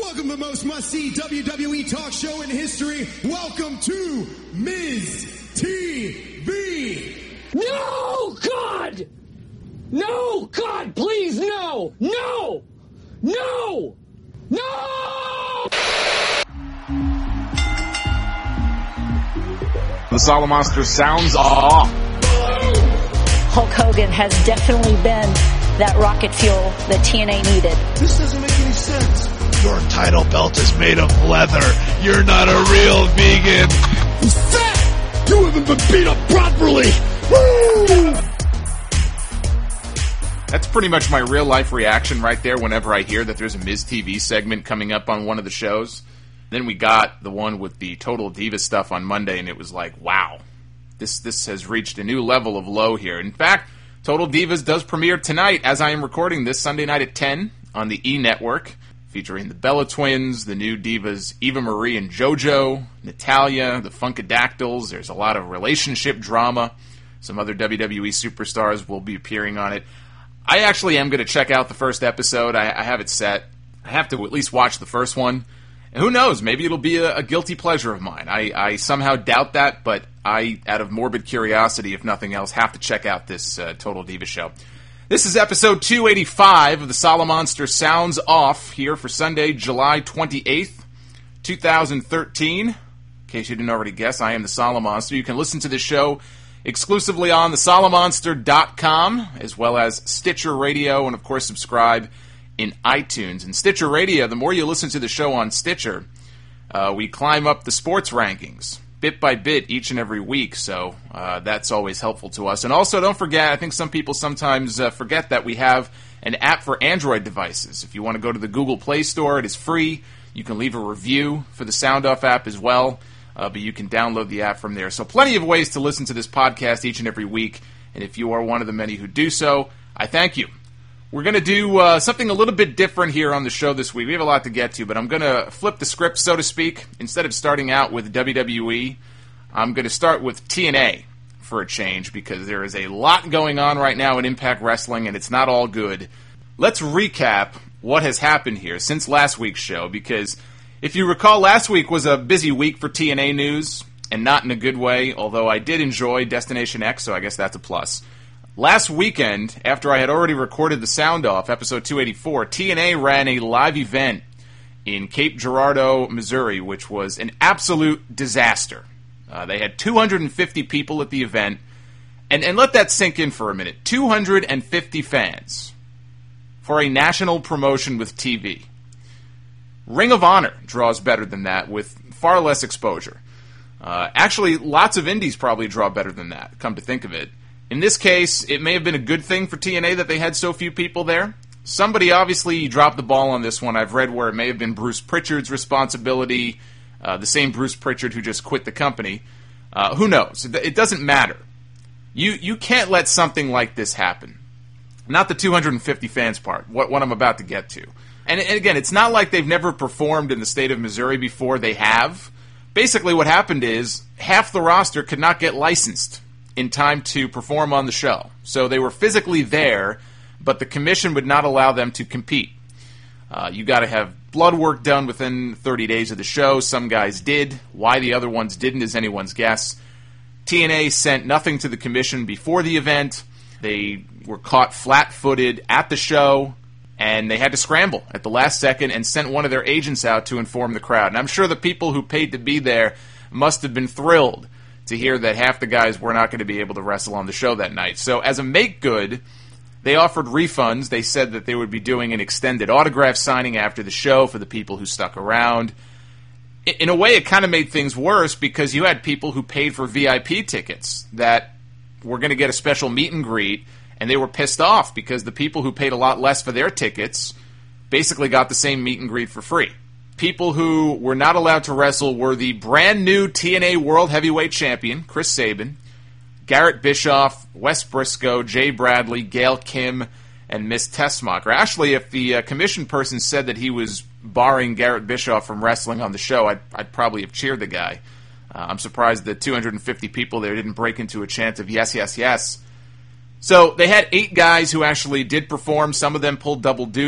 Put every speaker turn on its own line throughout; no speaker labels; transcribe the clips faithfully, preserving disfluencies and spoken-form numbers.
Welcome to the most must-see W W E talk show in history. Welcome to Miz T V.
No, God! No, God, please, no! No! No! No!
The Solomonster sounds off.
Hulk Hogan has definitely been that rocket fuel that T N A needed.
This doesn't make any sense.
Your title belt is made of leather. You're not a real vegan.
He's fat! You haven't been beat up properly! Woo!
That's pretty much my real life reaction right there whenever I hear that there's a Miz T V segment coming up on one of the shows. Then we got the one with the Total Divas stuff on Monday, and it was like, wow, this this has reached a new level of low here. In fact, Total Divas does premiere tonight as I am recording this Sunday night at ten on the E! Network, featuring the Bella Twins, the new divas Eva Marie and JoJo, Natalya, the Funkadactyls. There's a lot of relationship drama. Some other W W E superstars will be appearing on it. I actually am going to check out the first episode. I, I have it set. I have to at least watch the first one. And who knows, maybe it'll be a, a guilty pleasure of mine. I, I somehow doubt that, but I, out of morbid curiosity, if nothing else, have to check out this uh, Total Diva show. This is episode two eighty-five of the Solomonster Sounds Off, here for Sunday, July twenty-eighth, twenty thirteen. In case you didn't already guess, I am the Solomonster. You can listen to this show exclusively on the solomonster dot com, as well as Stitcher Radio, and of course subscribe in iTunes. And Stitcher Radio, the more you listen to the show on Stitcher, uh, we climb up the sports rankings bit by bit each and every week, so uh, that's always helpful to us. And also, don't forget, I think some people sometimes uh, forget that we have an app for Android devices. If you want to go to the Google Play Store, it is free. You can leave a review for the Sound Off app as well, uh, but you can download the app from there. So plenty of ways to listen to this podcast each and every week, and if you are one of the many who do so, I thank you. We're going to do uh, something a little bit different here on the show this week. We have a lot to get to, but I'm going to flip the script, so to speak. Instead of starting out with W W E, I'm going to start with T N A for a change, because there is a lot going on right now in Impact Wrestling, and it's not all good. Let's recap what has happened here since last week's show, because if you recall, last week was a busy week for T N A news, and not in a good way, although I did enjoy Destination X, so I guess that's a plus. Last weekend, after I had already recorded the Sound Off, episode two eighty-four, T N A ran a live event in Cape Girardeau, Missouri, which was an absolute disaster. Uh, they had two hundred fifty people at the event, and, and let that sink in for a minute. two hundred fifty fans for a national promotion with T V. Ring of Honor draws better than that with far less exposure. Uh, actually, lots of indies probably draw better than that, come to think of it. In this case, it may have been a good thing for T N A that they had so few people there. Somebody obviously dropped the ball on this one. I've read where it may have been Bruce Pritchard's responsibility, uh, the same Bruce Pritchard who just quit the company. Uh, who knows? It, it doesn't matter. You you can't let something like this happen. Not the two hundred fifty fans part, what, what I'm about to get to. And, and again, it's not like they've never performed in the state of Missouri before. They have. Basically what happened is half the roster could not get licensed in time to perform on the show. So they were physically there, but the commission would not allow them to compete. Uh, you got to have blood work done within thirty days of the show. Some guys did. Why the other ones didn't is anyone's guess. T N A sent nothing to the commission before the event. They were caught flat-footed at the show, and they had to scramble at the last second and sent one of their agents out to inform the crowd. And I'm sure the people who paid to be there must have been thrilled to hear that half the guys were not going to be able to wrestle on the show that night. So as a make-good, they offered refunds. They said that they would be doing an extended autograph signing after the show for the people who stuck around. In a way, it kind of made things worse because you had people who paid for V I P tickets that were going to get a special meet and greet, and they were pissed off because the people who paid a lot less for their tickets basically got the same meet and greet for free. People who were not allowed to wrestle were the brand new T N A World Heavyweight Champion, Chris Sabin, Garrett Bischoff, Wes Briscoe, Jay Bradley, Gail Kim, and Miss Tessmacher. Actually, if the uh, commission person said that he was barring Garrett Bischoff from wrestling on the show, I'd, I'd probably have cheered the guy. Uh, I'm surprised that two hundred fifty people there didn't break into a chant of yes, yes, yes. So they had eight guys who actually did perform. Some of them pulled double duty.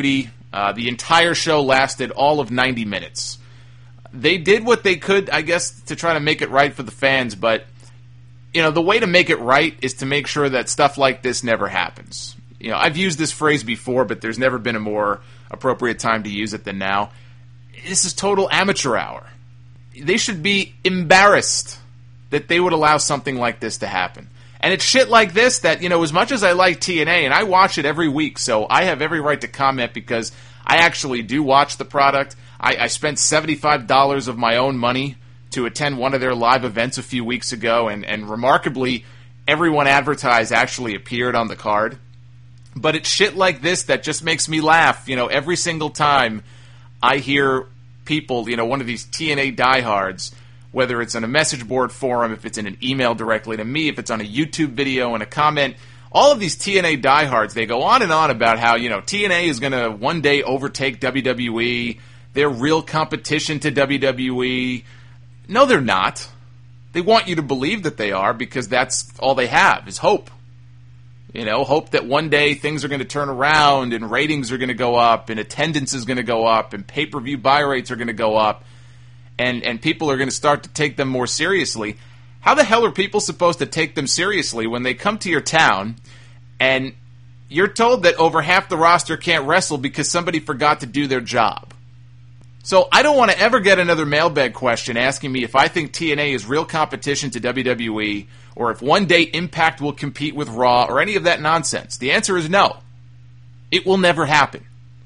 Uh, the entire show lasted all of ninety minutes. They did what they could, I guess, to try to make it right for the fans, but, you know, the way to make it right is to make sure that stuff like this never happens. You know, I've used this phrase before, but there's never been a more appropriate time to use it than now. This is total amateur hour. They should be embarrassed that they would allow something like this to happen. And it's shit like this that, you know, as much as I like T N A, and I watch it every week, so I have every right to comment because I actually do watch the product. I, I spent seventy-five dollars of my own money to attend one of their live events a few weeks ago, and, and remarkably, everyone advertised actually appeared on the card. But it's shit like this that just makes me laugh, you know, every single time I hear people, you know, one of these T N A diehards, whether it's on a message board forum, if it's in an email directly to me, if it's on a YouTube video and a comment, all of these T N A diehards, they go on and on about how, you know, T N A is going to one day overtake W W E. They're real competition to W W E. No, they're not. They want you to believe that they are because that's all they have is hope. You know, hope that one day things are going to turn around and ratings are going to go up and attendance is going to go up and pay-per-view buy rates are going to go up and, and people are going to start to take them more seriously. How the hell are people supposed to take them seriously when they come to your town and you're told that over half the roster can't wrestle because somebody forgot to do their job? So I don't want to ever get another mailbag question asking me if I think T N A is real competition to W W E or if one day Impact will compete with Raw or any of that nonsense. The answer is no. It will never happen.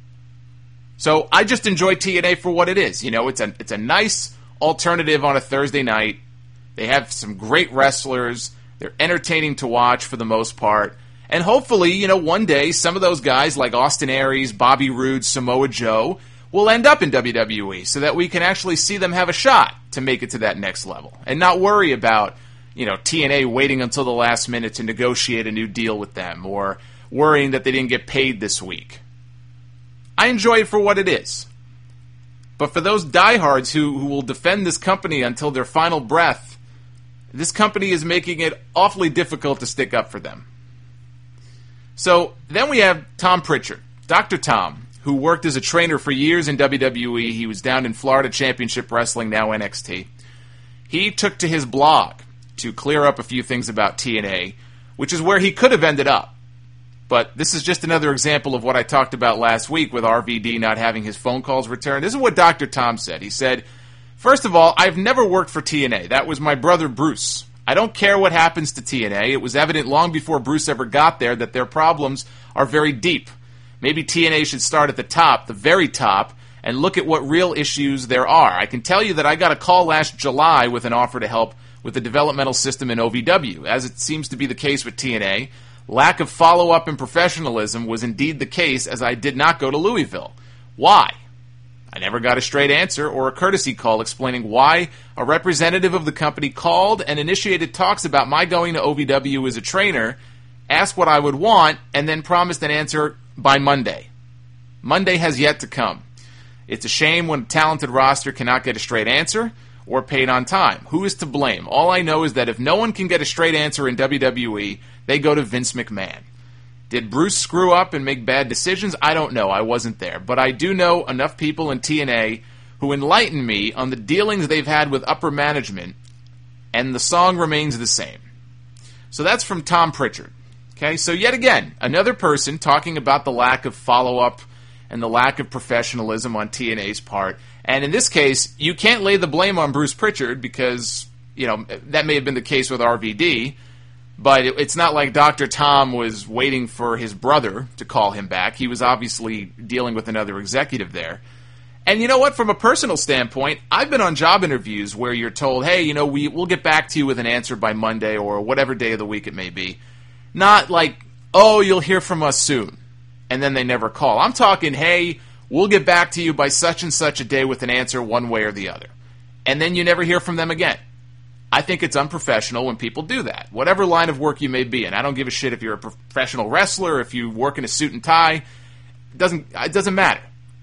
So I just enjoy T N A for what it is. You know, it's a, it's a nice alternative on a Thursday night. They have some great wrestlers. They're entertaining to watch for the most part. And hopefully, you know, one day some of those guys like Austin Aries, Bobby Roode, Samoa Joe will end up in W W E so that we can actually see them have a shot to make it to that next level and not worry about, you know, T N A waiting until the last minute to negotiate a new deal with them or worrying that they didn't get paid this week. I enjoy it for what it is. But for those diehards who, who will defend this company until their final breath, this company is making it awfully difficult to stick up for them. So then we have Tom Pritchard, Doctor Tom, who worked as a trainer for years in W W E. He was down in Florida Championship Wrestling, now N X T. He took to his blog to clear up a few things about T N A, which is where he could have ended up. But this is just another example of what I talked about last week with R V D not having his phone calls returned. This is what Doctor Tom said. He said, first of all, I've never worked for T N A. That was my brother Bruce. I don't care what happens to T N A. It was evident long before Bruce ever got there that their problems are very deep. Maybe T N A should start at the top, the very top, and look at what real issues there are. I can tell you that I got a call last July with an offer to help with the developmental system in O V W. As it seems to be the case with T N A, lack of follow-up and professionalism was indeed the case as I did not go to Louisville. Why? I never got a straight answer or a courtesy call explaining why a representative of the company called and initiated talks about my going to O V W as a trainer, asked what I would want, and then promised an answer by Monday. Monday has yet to come. It's a shame when a talented roster cannot get a straight answer or paid on time. Who is to blame? All I know is that if no one can get a straight answer in W W E, they go to Vince McMahon. Did Bruce screw up and make bad decisions? I don't know. I wasn't there. But I do know enough people in T N A who enlighten me on the dealings they've had with upper management, and the song remains the same. So that's from Tom Pritchard. Okay, so yet again, another person talking about the lack of follow-up and the lack of professionalism on T N A's part. And in this case, you can't lay the blame on Bruce Pritchard because, you know, that may have been the case with R V D, but it, it's not like Doctor Tom was waiting for his brother to call him back. He was obviously dealing with another executive there. And you know what? From a personal standpoint, I've been on job interviews where you're told, hey, you know, we, we'll get back to you with an answer by Monday or whatever day of the week it may be. Not like, oh, you'll hear from us soon, and then they never call. I'm talking, hey, we'll get back to you by such and such a day with an answer one way or the other. And then you never hear from them again. I think it's unprofessional when people do that, whatever line of work you may be in. I don't give a shit if you're a professional wrestler, if you work in a suit and tie. It doesn't, it doesn't matter.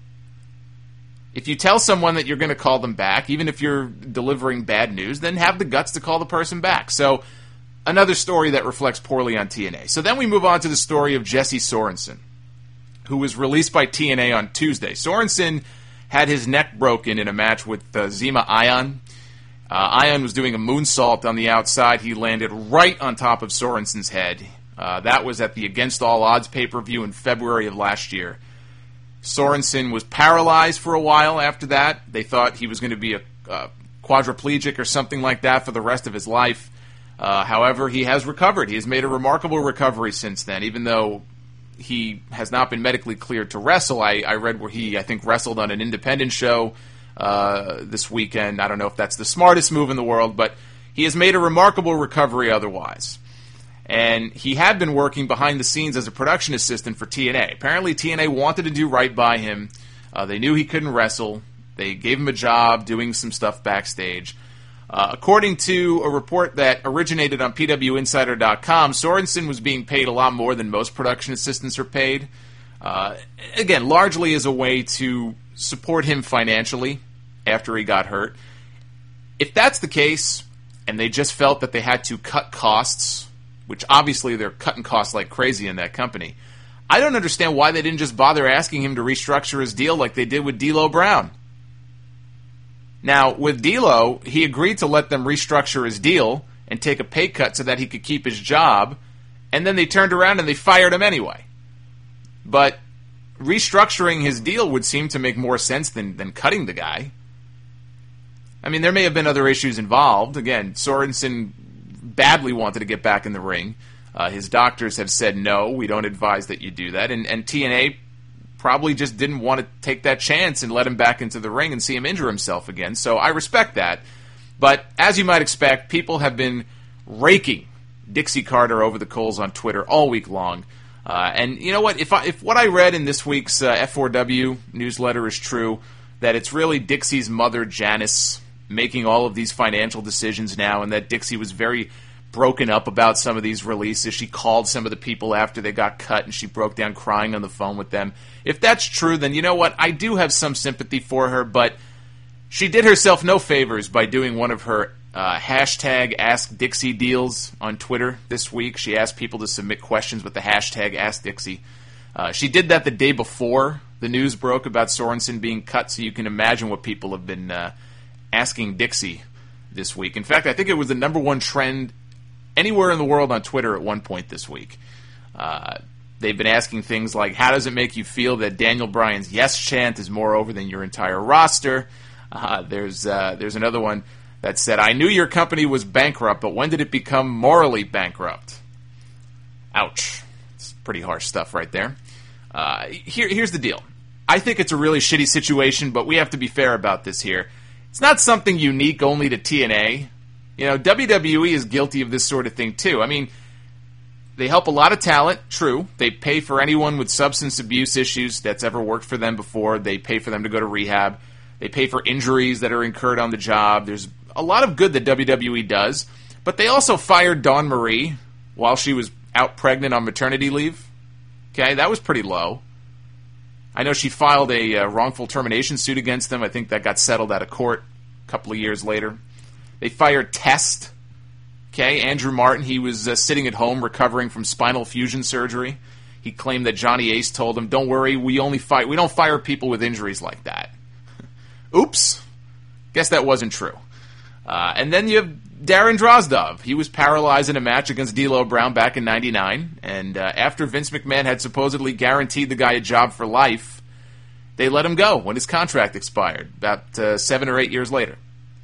If you tell someone that you're going to call them back, even if you're delivering bad news, then have the guts to call the person back. So, another story that reflects poorly on T N A. So then we move on to the story of Jesse Sorensen, who was released by T N A on Tuesday. Sorensen had his neck broken in a match with uh, Zema Ion. Uh, Ion was doing a moonsault on the outside. He landed right on top of Sorensen's head. Uh, that was at the Against All Odds pay-per-view in February of last year. Sorensen was paralyzed for a while after that. They thought he was going to be a uh, quadriplegic or something like that for the rest of his life. Uh, however, he has recovered. He has made a remarkable recovery since then, even though he has not been medically cleared to wrestle. I, I read where he, I think, wrestled on an independent show uh, this weekend. I don't know if that's the smartest move in the world, but he has made a remarkable recovery otherwise. And he had been working behind the scenes as a production assistant for T N A. Apparently, T N A wanted to do right by him. Uh, they knew he couldn't wrestle. They gave him a job doing some stuff backstage. Uh, according to a report that originated on P W Insider dot com, Sorensen was being paid a lot more than most production assistants are paid. Uh, again, largely as a way to support him financially after he got hurt. If that's the case, and they just felt that they had to cut costs, which obviously they're cutting costs like crazy in that company, I don't understand why they didn't just bother asking him to restructure his deal like they did with D'Lo Brown. Now, with D'Lo, he agreed to let them restructure his deal and take a pay cut so that he could keep his job, and then they turned around and they fired him anyway. But restructuring his deal would seem to make more sense than, than cutting the guy. I mean, there may have been other issues involved. Again, Sorensen badly wanted to get back in the ring. Uh, his doctors have said, no, we don't advise that you do that. And, and T N A probably just didn't want to take that chance and let him back into the ring and see him injure himself again. So I respect that. But as you might expect, people have been raking Dixie Carter over the coals on Twitter all week long. Uh, and you know what? If I, if what I read in this week's uh, F four W newsletter is true, that it's really Dixie's mother, Janice, making all of these financial decisions now, and that Dixie was very broken up about some of these releases. She called some of the people after they got cut, and she broke down crying on the phone with them. If that's true, then you know what? I do have some sympathy for her, but she did herself no favors by doing one of her uh, hashtag Ask Dixie deals on Twitter this week. She asked people to submit questions with the hashtag Ask Dixie. Uh, she did that the day before the news broke about Sorensen being cut, so you can imagine what people have been uh, asking Dixie this week. In fact, I think it was the number one trend anywhere in the world on Twitter at one point this week. Uh, they've been asking things like, how does it make you feel that Daniel Bryan's yes chant is more over than your entire roster? Uh, there's uh, there's another one that said, I knew your company was bankrupt, but when did it become morally bankrupt? Ouch. It's pretty harsh stuff right there. Uh, here, here's the deal. I think it's a really shitty situation, but we have to be fair about this here. It's not something unique only to T N A. You know, W W E is guilty of this sort of thing, too. I mean, they help a lot of talent, true. They pay for anyone with substance abuse issues that's ever worked for them before. They pay for them to go to rehab. They pay for injuries that are incurred on the job. There's a lot of good that W W E does. But they also fired Dawn Marie while she was out pregnant on maternity leave. Okay, that was pretty low. I know she filed a uh, wrongful termination suit against them. I think that got settled out of court a couple of years later. They fired Test. Okay, Andrew Martin, he was uh, sitting at home recovering from spinal fusion surgery. He claimed that Johnny Ace told him, "Don't worry, we only fire we don't fire people with injuries like that." Oops. Guess that wasn't true. Uh, and then you have Darren Drozdov. He was paralyzed in a match against D'Lo Brown back in ninety-nine, and uh, after Vince McMahon had supposedly guaranteed the guy a job for life, they let him go when his contract expired, about uh, seven or eight years later.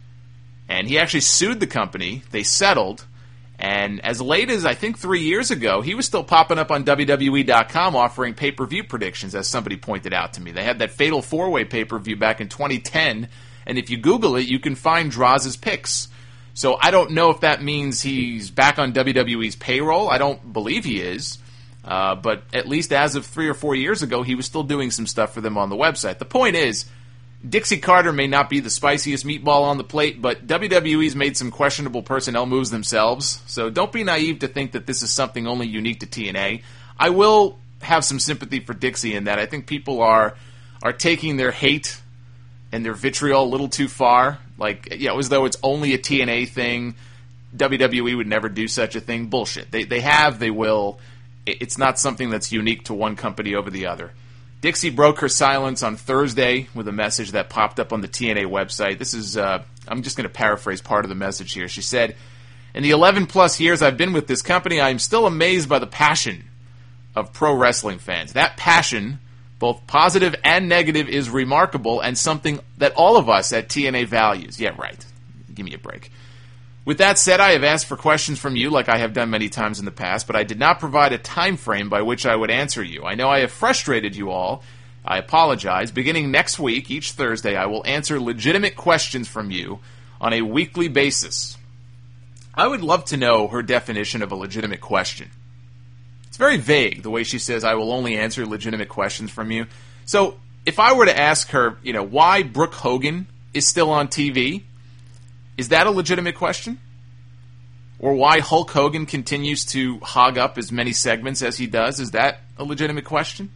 And he actually sued the company. They settled. And as late as, I think, three years ago, he was still popping up on W W E dot com offering pay-per-view predictions, as somebody pointed out to me. They had that Fatal four-way pay-per-view back in twenty ten, and if you Google it, you can find Droz's picks. So I don't know if that means he's back on W W E's payroll. I don't believe he is. Uh, but at least as of three or four years ago, he was still doing some stuff for them on the website. The point is, Dixie Carter may not be the spiciest meatball on the plate, but W W E's made some questionable personnel moves themselves, so don't be naive to think that this is something only unique to T N A. I will have some sympathy for Dixie in that I think people are are taking their hate and their vitriol a little too far, like, you know, as though it's only a T N A thing. W W E would never do such a thing. Bullshit. They they have, they will. It's not something that's unique to one company over the other. Dixie broke her silence on Thursday with a message that popped up on the T N A website. This is, uh, I'm just going to paraphrase part of the message here. She said, "In the eleven plus years I've been with this company, I am still amazed by the passion of pro wrestling fans. That passion, both positive and negative, is remarkable and something that all of us at T N A values." Yeah, right. Give me a break. "With that said, I have asked for questions from you like I have done many times in the past, but I did not provide a time frame by which I would answer you. I know I have frustrated you all. I apologize. Beginning next week, each Thursday, I will answer legitimate questions from you on a weekly basis." I would love to know her definition of a legitimate question. It's very vague, the way she says, "I will only answer legitimate questions from you." So, if I were to ask her, you know, why Brooke Hogan is still on T V, is that a legitimate question? Or why Hulk Hogan continues to hog up as many segments as he does, is that a legitimate question?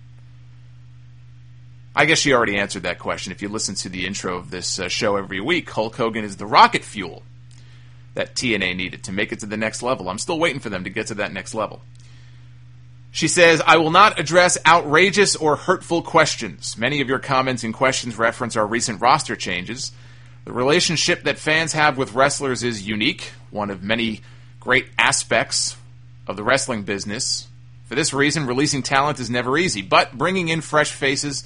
I guess she already answered that question. If you listen to the intro of this uh, show every week, Hulk Hogan is the rocket fuel that T N A needed to make it to the next level. I'm still waiting for them to get to that next level. She says, "I will not address outrageous or hurtful questions. Many of your comments and questions reference our recent roster changes. The relationship that fans have with wrestlers is unique, one of many great aspects of the wrestling business. For this reason, releasing talent is never easy, but bringing in fresh faces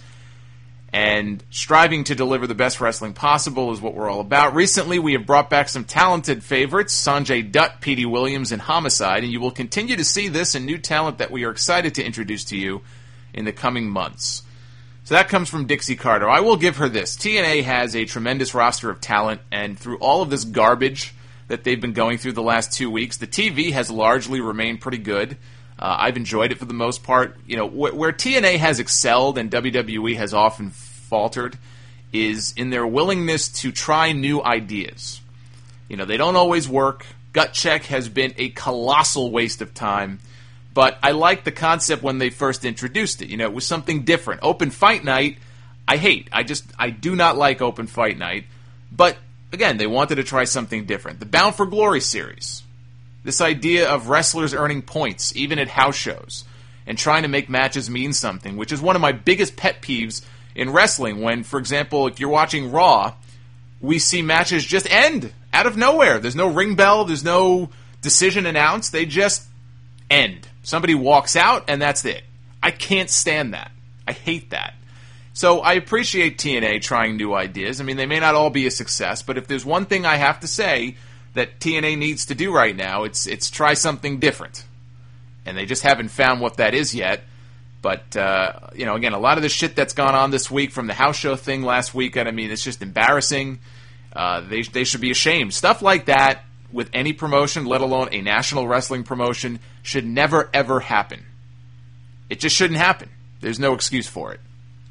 and striving to deliver the best wrestling possible is what we're all about. Recently, we have brought back some talented favorites, Sanjay Dutt, Petey Williams, and Homicide, and you will continue to see this and new talent that we are excited to introduce to you in the coming months." So that comes from Dixie Carter. I will give her this. T N A has a tremendous roster of talent, and through all of this garbage that they've been going through the last two weeks, the T V has largely remained pretty good. Uh, I've enjoyed it for the most part. You know, wh- where T N A has excelled and W W E has often faltered is in their willingness to try new ideas. You know, they don't always work. Gut Check has been a colossal waste of time, but I liked the concept when they first introduced it. You know, it was something different. Open Fight Night, I hate. I just, I do not like Open Fight Night, but again, they wanted to try something different. The Bound for Glory series. This idea of wrestlers earning points, even at house shows, and trying to make matches mean something, which is one of my biggest pet peeves in wrestling. When, for example, if you're watching Raw, we see matches just end out of nowhere. There's no ring bell, there's no decision announced, they just end. Somebody walks out, and that's it. I can't stand that. I hate that. So I appreciate T N A trying new ideas. I mean, they may not all be a success, but if there's one thing I have to say that T N A needs to do right now, it's it's try something different. And they just haven't found what that is yet. But, uh, you know, again, a lot of the shit that's gone on this week from the house show thing last weekend, I mean, it's just embarrassing. Uh, they, they should be ashamed. Stuff like that with any promotion, let alone a national wrestling promotion, should never, ever happen. It just shouldn't happen. There's no excuse for it.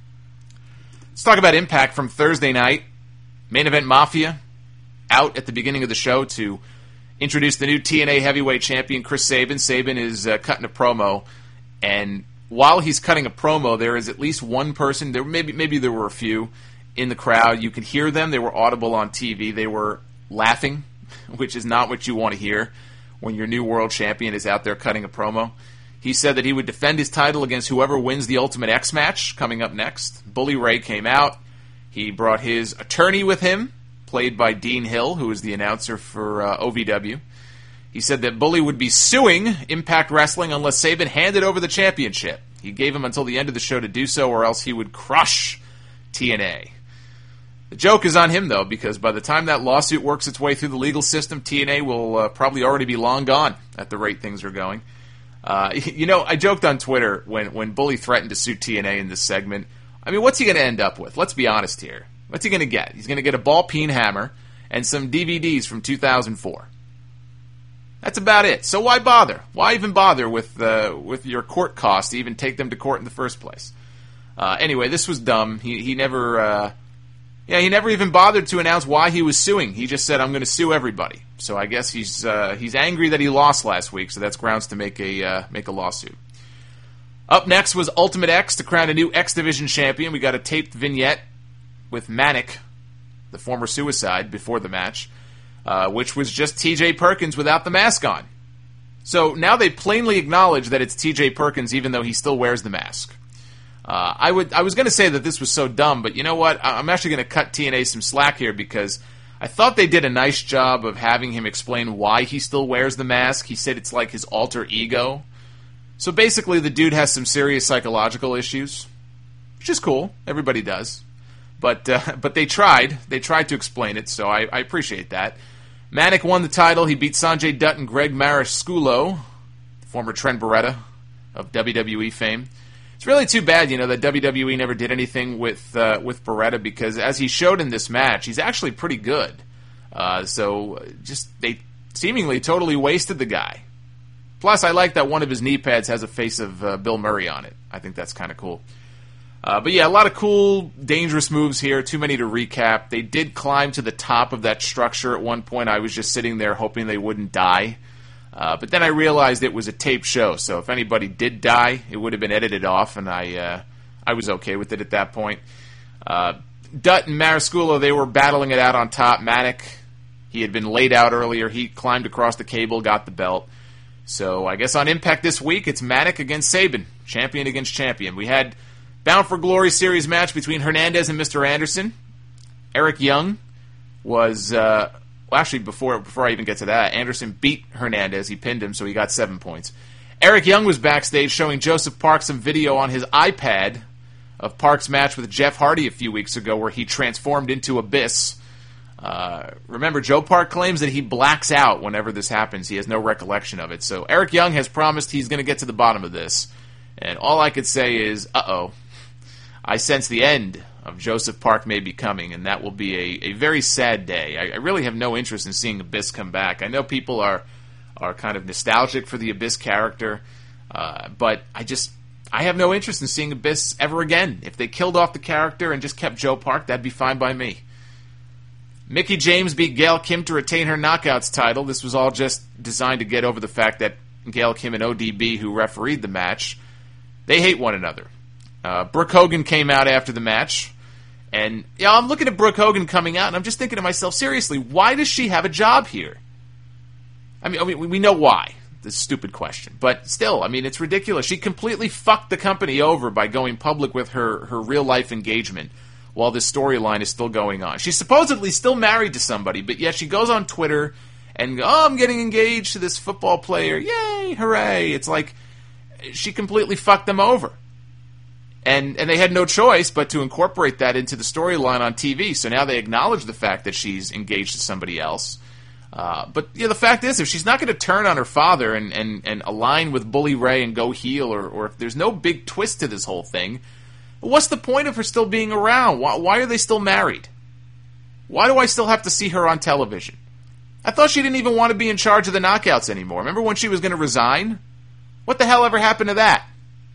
Let's talk about Impact from Thursday night. Main Event Mafia out at the beginning of the show to introduce the new T N A heavyweight champion, Chris Sabin. Sabin is uh, cutting a promo, and while he's cutting a promo, there is at least one person, there maybe maybe there were a few in the crowd. You could hear them. They were audible on T V. They were laughing, which is not what you want to hear when your new world champion is out there cutting a promo. He said that he would defend his title against whoever wins the Ultimate X match coming up next. Bully Ray came out. He brought his attorney with him, played by Dean Hill, who is the announcer for uh, O V W. He said that Bully would be suing Impact Wrestling unless Sabin handed over the championship. He gave him until the end of the show to do so, or else he would crush T N A. The joke is on him, though, because by the time that lawsuit works its way through the legal system, T N A will uh, probably already be long gone at the rate things are going. Uh, you know, I joked on Twitter when, when Bully threatened to sue T N A in this segment. I mean, what's he going to end up with? Let's be honest here. What's he going to get? He's going to get a ball-peen hammer and some D V Ds from two thousand four. That's about it. So why bother? Why even bother with uh, with your court costs to even take them to court in the first place? Uh, anyway, this was dumb. He he never, uh, yeah, he never even bothered to announce why he was suing. He just said, "I'm going to sue everybody." So I guess he's uh, he's angry that he lost last week. So that's grounds to make a uh, make a lawsuit. Up next was Ultimate X to crown a new X Division champion. We got a taped vignette with Manic, the former Suicide, before the match, uh, which was just T J Perkins without the mask on. So now they plainly acknowledge that it's T J Perkins, even though he still wears the mask. Uh, I would. I was going to say that this was so dumb, but you know what? I'm actually going to cut T N A some slack here because I thought they did a nice job of having him explain why he still wears the mask. He said it's like his alter ego. So basically, the dude has some serious psychological issues, which is cool. Everybody does. But uh, but they tried. They tried to explain it, so I, I appreciate that. Manik won the title. He beat Sanjay Dutt and Greg Marisculo, former Trent Beretta of W W E fame. It's really too bad, you know, that W W E never did anything with uh, with Beretta because, as he showed in this match, he's actually pretty good. Uh, so, just they seemingly totally wasted the guy. Plus, I like that one of his knee pads has a face of uh, Bill Murray on it. I think that's kind of cool. Uh, but yeah, a lot of cool, dangerous moves here. Too many to recap. They did climb to the top of that structure at one point. I was just sitting there hoping they wouldn't die. Uh, but then I realized it was a taped show, so if anybody did die, it would have been edited off, and I uh, I was okay with it at that point. Uh, Dutt and Marisculo, they were battling it out on top. Manik, he had been laid out earlier. He climbed across the cable, got the belt. So I guess on Impact this week, it's Manik against Sabin, champion against champion. We had Bound for Glory series match between Hernandez and Mister Anderson. Eric Young was... Uh, Well, actually, before before I even get to that, Anderson beat Hernandez. He pinned him, so he got seven points. Eric Young was backstage showing Joseph Parks some video on his iPad of Parks' match with Jeff Hardy a few weeks ago where he transformed into Abyss. Uh, remember, Joe Park claims that he blacks out whenever this happens. He has no recollection of it. So Eric Young has promised he's going to get to the bottom of this. And all I could say is, uh-oh, I sense the end of Joseph Park may be coming, and that will be a, a very sad day. I, I really have no interest in seeing Abyss come back. I know people are are kind of nostalgic for the Abyss character, uh, but I just I have no interest in seeing Abyss ever again. If they killed off the character and just kept Joe Park, that'd be fine by me. Mickie James beat Gail Kim to retain her Knockouts title. This was all just designed to get over the fact that Gail Kim and O D B, who refereed the match, they hate one another. Uh, Brooke Hogan came out after the match. And yeah, I'm looking at Brooke Hogan coming out, and I'm just thinking to myself, seriously, why does she have a job here? I mean, I mean, we know why. This stupid question. But still, I mean, it's ridiculous. She completely fucked the company over by going public with her, her real-life engagement while this storyline is still going on. She's supposedly still married to somebody, but yet she goes on Twitter and, oh, I'm getting engaged to this football player. Yay, hooray. It's like she completely fucked them over. And and they had no choice but to incorporate that into the storyline on T V. So now they acknowledge the fact that she's engaged to somebody else. Uh, but yeah, the fact is, if she's not going to turn on her father and, and, and align with Bully Ray and go heel, or, or if there's no big twist to this whole thing, what's the point of her still being around? Why, why are they still married? Why do I still have to see her on television? I thought she didn't even want to be in charge of the Knockouts anymore. Remember when she was going to resign? What the hell ever happened to that?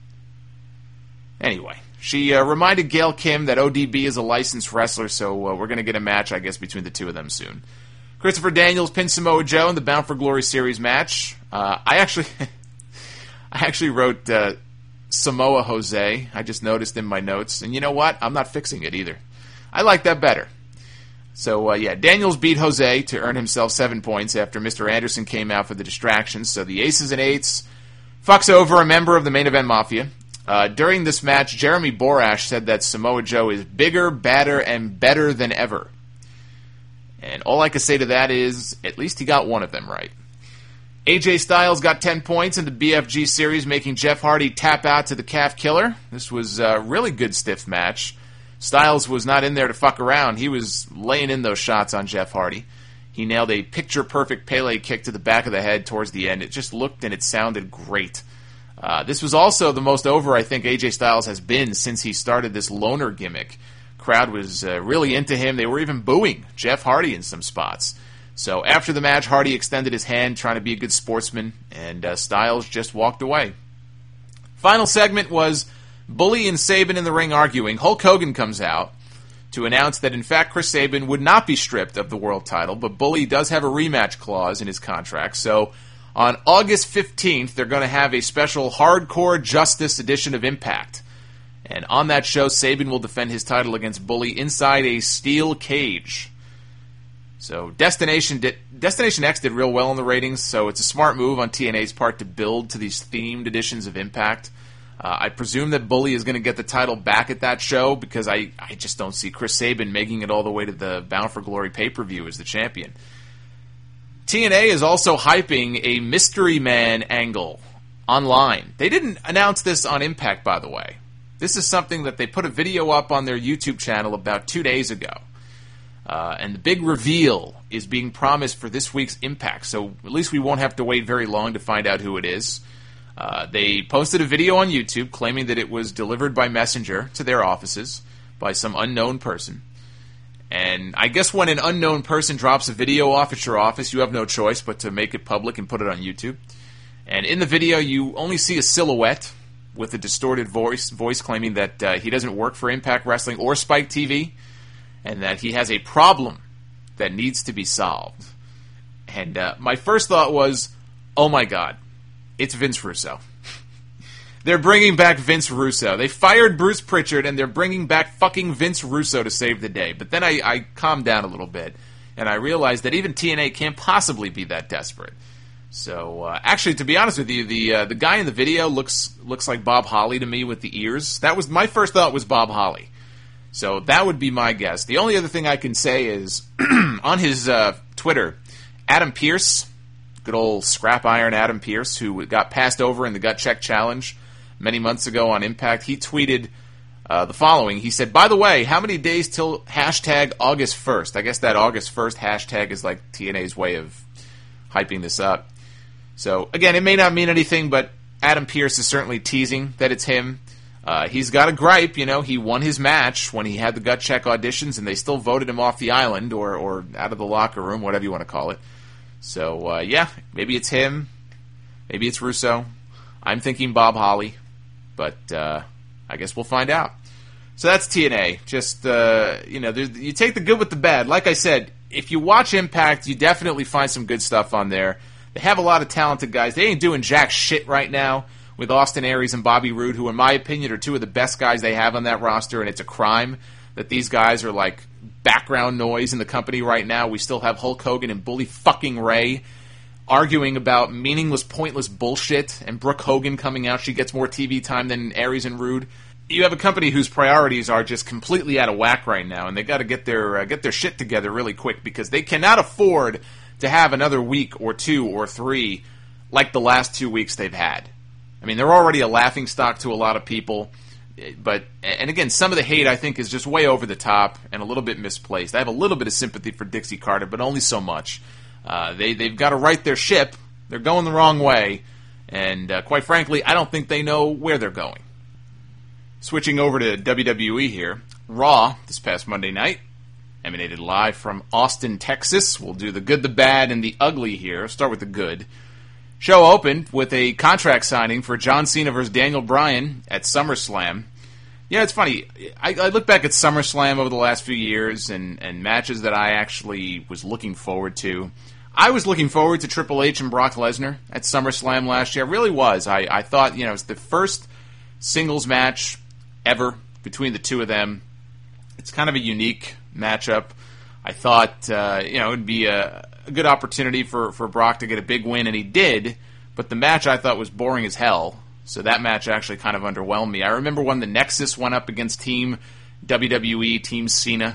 Anyway, she uh, reminded Gail Kim that O D B is a licensed wrestler, so uh, we're going to get a match, I guess, between the two of them soon. Christopher Daniels pinned Samoa Joe in the Bound for Glory series match. Uh, I actually I actually wrote uh, Samoa Jose. I just noticed in my notes. And you know what? I'm not fixing it either. I like that better. So, uh, yeah, Daniels beat Jose to earn himself seven points after Mister Anderson came out for the distractions. So the Aces and Eights fucks over a member of the Main Event Mafia. Uh, during this match, Jeremy Borash said that Samoa Joe is bigger, badder, and better than ever. And all I can say to that is, at least he got one of them right. A J Styles got ten points in the B F G series, making Jeff Hardy tap out to the Calf Killer. This was a really good stiff match. Styles was not in there to fuck around. He was laying in those shots on Jeff Hardy. He nailed a picture-perfect Pele kick to the back of the head towards the end. It just looked and it sounded great. Uh, this was also the most over I think A J Styles has been since he started this loner gimmick. Crowd was uh, really into him. They were even booing Jeff Hardy in some spots. So after the match, Hardy extended his hand, trying to be a good sportsman, and uh, Styles just walked away. Final segment was Bully and Sabin in the ring arguing. Hulk Hogan comes out to announce that, in fact, Chris Sabin would not be stripped of the world title, but Bully does have a rematch clause in his contract. So on August fifteenth, they're going to have a special Hardcore Justice edition of Impact. And on that show, Sabin will defend his title against Bully inside a steel cage. So Destination did, Destination X did real well in the ratings, so it's a smart move on T N A's part to build to these themed editions of Impact. Uh, I presume that Bully is going to get the title back at that show because I, I just don't see Chris Sabin making it all the way to the Bound for Glory pay-per-view as the champion. T N A is also hyping a Mystery Man angle online. They didn't announce this on Impact, by the way. This is something that they put a video up on their YouTube channel about two days ago. Uh, and the big reveal is being promised for this week's Impact, so at least we won't have to wait very long to find out who it is. Uh, they posted a video on YouTube claiming that it was delivered by messenger to their offices by some unknown person. And I guess when an unknown person drops a video off at your office, you have no choice but to make it public and put it on YouTube. And in the video, you only see a silhouette with a distorted voice, voice claiming that uh, he doesn't work for Impact Wrestling or Spike T V, and that he has a problem that needs to be solved. And uh, my first thought was, oh my god, it's Vince Russo. They're bringing back Vince Russo. They fired Bruce Pritchard, and they're bringing back fucking Vince Russo to save the day. But then I, I calmed down a little bit, and I realized that even T N A can't possibly be that desperate. So, uh, actually, to be honest with you, the uh, the guy in the video looks looks like Bob Holly to me with the ears. That was my first thought was Bob Holly. So that would be my guess. The only other thing I can say is, on his uh, Twitter, Adam Pearce, good old scrap iron Adam Pearce, who got passed over in the Gut Check Challenge many months ago on Impact, he tweeted uh, the following. He said, by the way, how many days till hashtag August first? I guess that August first hashtag is like T N A's way of hyping this up. So, again, it may not mean anything, but Adam Pearce is certainly teasing that it's him. Uh, he's got a gripe, you know, he won his match when he had the Gut Check auditions, and they still voted him off the island or, or out of the locker room, whatever you want to call it. So, uh, yeah, maybe it's him. Maybe it's Russo. I'm thinking Bob Holly. But uh, I guess we'll find out. So that's T N A. Just, uh, you know, you take the good with the bad. Like I said, if you watch Impact, you definitely find some good stuff on there. They have a lot of talented guys. They ain't doing jack shit right now with Austin Aries and Bobby Roode, who in my opinion are two of the best guys they have on that roster, and it's a crime that these guys are like background noise in the company right now. We still have Hulk Hogan and Bully fucking Ray arguing about meaningless, pointless bullshit, and Brooke Hogan coming out. She gets more T V time than Aries and Roode. You have a company whose priorities are just completely out of whack right now, and they got to get their uh, get their shit together really quick because they cannot afford to have another week or two or three like the last two weeks they've had. I mean, they're already a laughingstock to a lot of people, but, and again, some of the hate I think is just way over the top and a little bit misplaced. I have a little bit of sympathy for Dixie Carter, but only so much. Uh, they, they've got to right their ship. They're going the wrong way, and uh, quite frankly, I don't think they know where they're going. Switching over to W W E here, Raw this past Monday night, emanated live from Austin, Texas. We'll do the good, the bad, and the ugly here. Start with the good. Show opened with a contract signing for John Cena versus Daniel Bryan at SummerSlam. Yeah, it's funny. I, I look back at SummerSlam over the last few years and, and matches that I actually was looking forward to. I was looking forward to Triple H and Brock Lesnar at SummerSlam last year. I really was. I, I thought, you know, it's the first singles match ever between the two of them. It's kind of a unique matchup. I thought, uh, you know, it would be a, a good opportunity for, for Brock to get a big win, and he did, but the match I thought was boring as hell, so that match actually kind of underwhelmed me. I remember when the Nexus went up against Team W W E, Team Cena,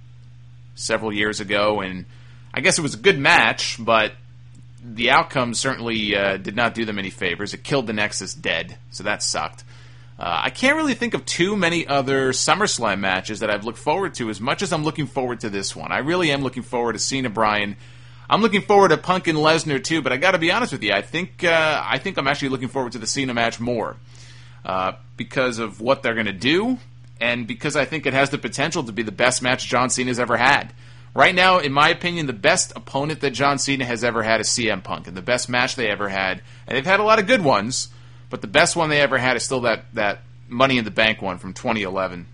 several years ago, and I guess it was a good match, but the outcome certainly uh, did not do them any favors. It killed the Nexus dead, so that sucked. Uh, I can't really think of too many other SummerSlam matches that I've looked forward to as much as I'm looking forward to this one. I really am looking forward to Cena Bryan. I'm looking forward to Punk and Lesnar too, but I got to be honest with you. I think uh, I think I'm actually looking forward to the Cena match more uh, because of what they're going to do, and because I think it has the potential to be the best match John Cena's ever had. Right now, in my opinion, the best opponent that John Cena has ever had is C M Punk, and the best match they ever had, and they've had a lot of good ones. But the best one they ever had is still that, that Money in the Bank one from twenty eleven.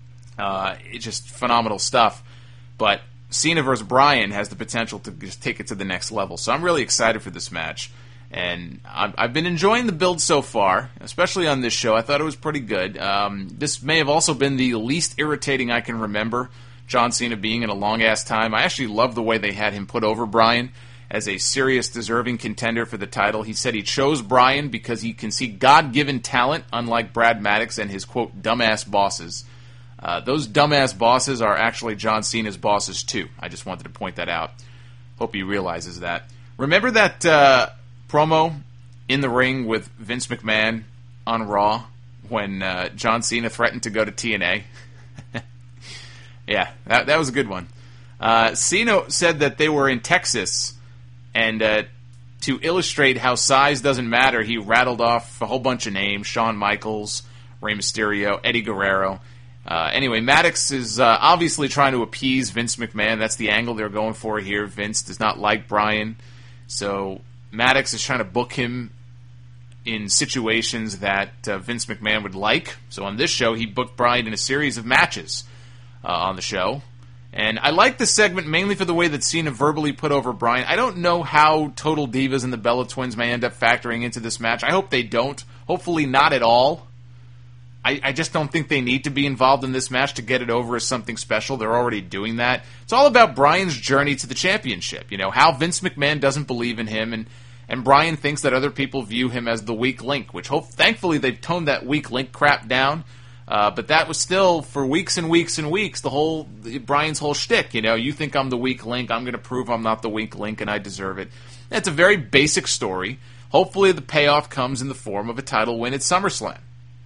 Uh, it's just phenomenal stuff. But Cena versus Bryan has the potential to just take it to the next level. So I'm really excited for this match. And I've, I've been enjoying the build so far, especially on this show. I thought it was pretty good. Um, this may have also been the least irritating I can remember John Cena being in a long-ass time. I actually love the way they had him put over Bryan. as a serious, deserving contender for the title. He said he chose Bryan because he can see God-given talent, unlike Brad Maddox and his, quote, dumbass bosses. Uh, those dumbass bosses are actually John Cena's bosses, too. I just wanted to point that out. Hope he realizes that. Remember that uh, promo in the ring with Vince McMahon on Raw when uh, John Cena threatened to go to T N A? Yeah, that, that was a good one. Uh, Cena said that they were in Texas, and uh, to illustrate how size doesn't matter, he rattled off a whole bunch of names: Shawn Michaels, Rey Mysterio, Eddie Guerrero. Uh, anyway, Maddox is uh, obviously trying to appease Vince McMahon. That's the angle they're going for here. Vince does not like Bryan, so Maddox is trying to book him in situations that uh, Vince McMahon would like. So on this show, he booked Bryan in a series of matches uh, on the show. And I like this segment mainly for the way that Cena verbally put over Bryan. I don't know how Total Divas and the Bella Twins may end up factoring into this match. I hope they don't. Hopefully not at all. I, I just don't think they need to be involved in this match to get it over as something special. They're already doing that. It's all about Bryan's journey to the championship. You know, how Vince McMahon doesn't believe in him, and, and Bryan thinks that other people view him as the weak link, which hope, thankfully they've toned that weak link crap down. Uh, but that was still, for weeks and weeks and weeks, the whole Bryan's whole shtick. You know, you think I'm the weak link, I'm going to prove I'm not the weak link, and I deserve it. It's a very basic story. Hopefully the payoff comes in the form of a title win at SummerSlam.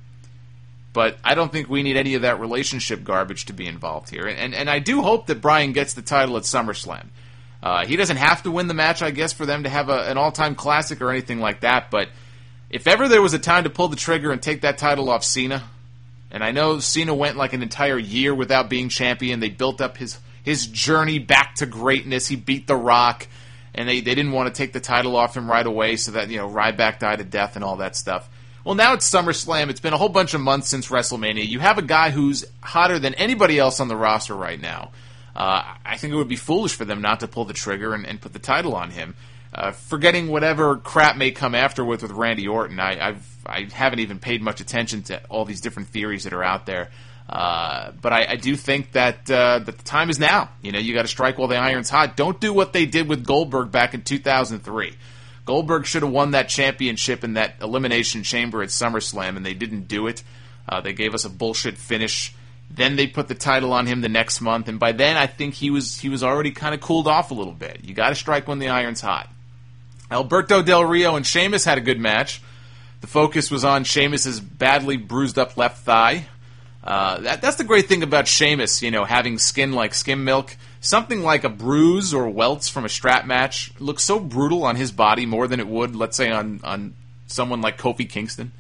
But I don't think we need any of that relationship garbage to be involved here. And, and I do hope that Bryan gets the title at SummerSlam. Uh, he doesn't have to win the match, I guess, for them to have a, an all-time classic or anything like that. But if ever there was a time to pull the trigger and take that title off Cena, and I know Cena went like an entire year without being champion. They built up his, his journey back to greatness. He beat The Rock, and they, they didn't want to take the title off him right away so that, you know, Ryback died a death and all that stuff. Well, now it's SummerSlam. It's been a whole bunch of months since WrestleMania. You have a guy who's hotter than anybody else on the roster right now. Uh, I think it would be foolish for them not to pull the trigger and, and put the title on him. Uh, forgetting whatever crap may come afterwards with Randy Orton, I, I've, I haven't even paid much attention to all these different theories that are out there. Uh, but I, I do think that, uh, that the time is now. You know, you got to strike while the iron's hot. Don't do what they did with Goldberg back in two thousand three. Goldberg should have won that championship in that Elimination Chamber at SummerSlam, and they didn't do it. Uh, they gave us a bullshit finish. Then they put the title on him the next month, and by then I think he was he was already kind of cooled off a little bit. You got to strike when the iron's hot. Alberto Del Rio and Sheamus had a good match. The focus was on Sheamus's badly bruised up left thigh. Uh, that, that's the great thing about Sheamus, you know, having skin like skim milk. Something like a bruise or welts from a strap match looks so brutal on his body more than it would, let's say, on, on someone like Kofi Kingston.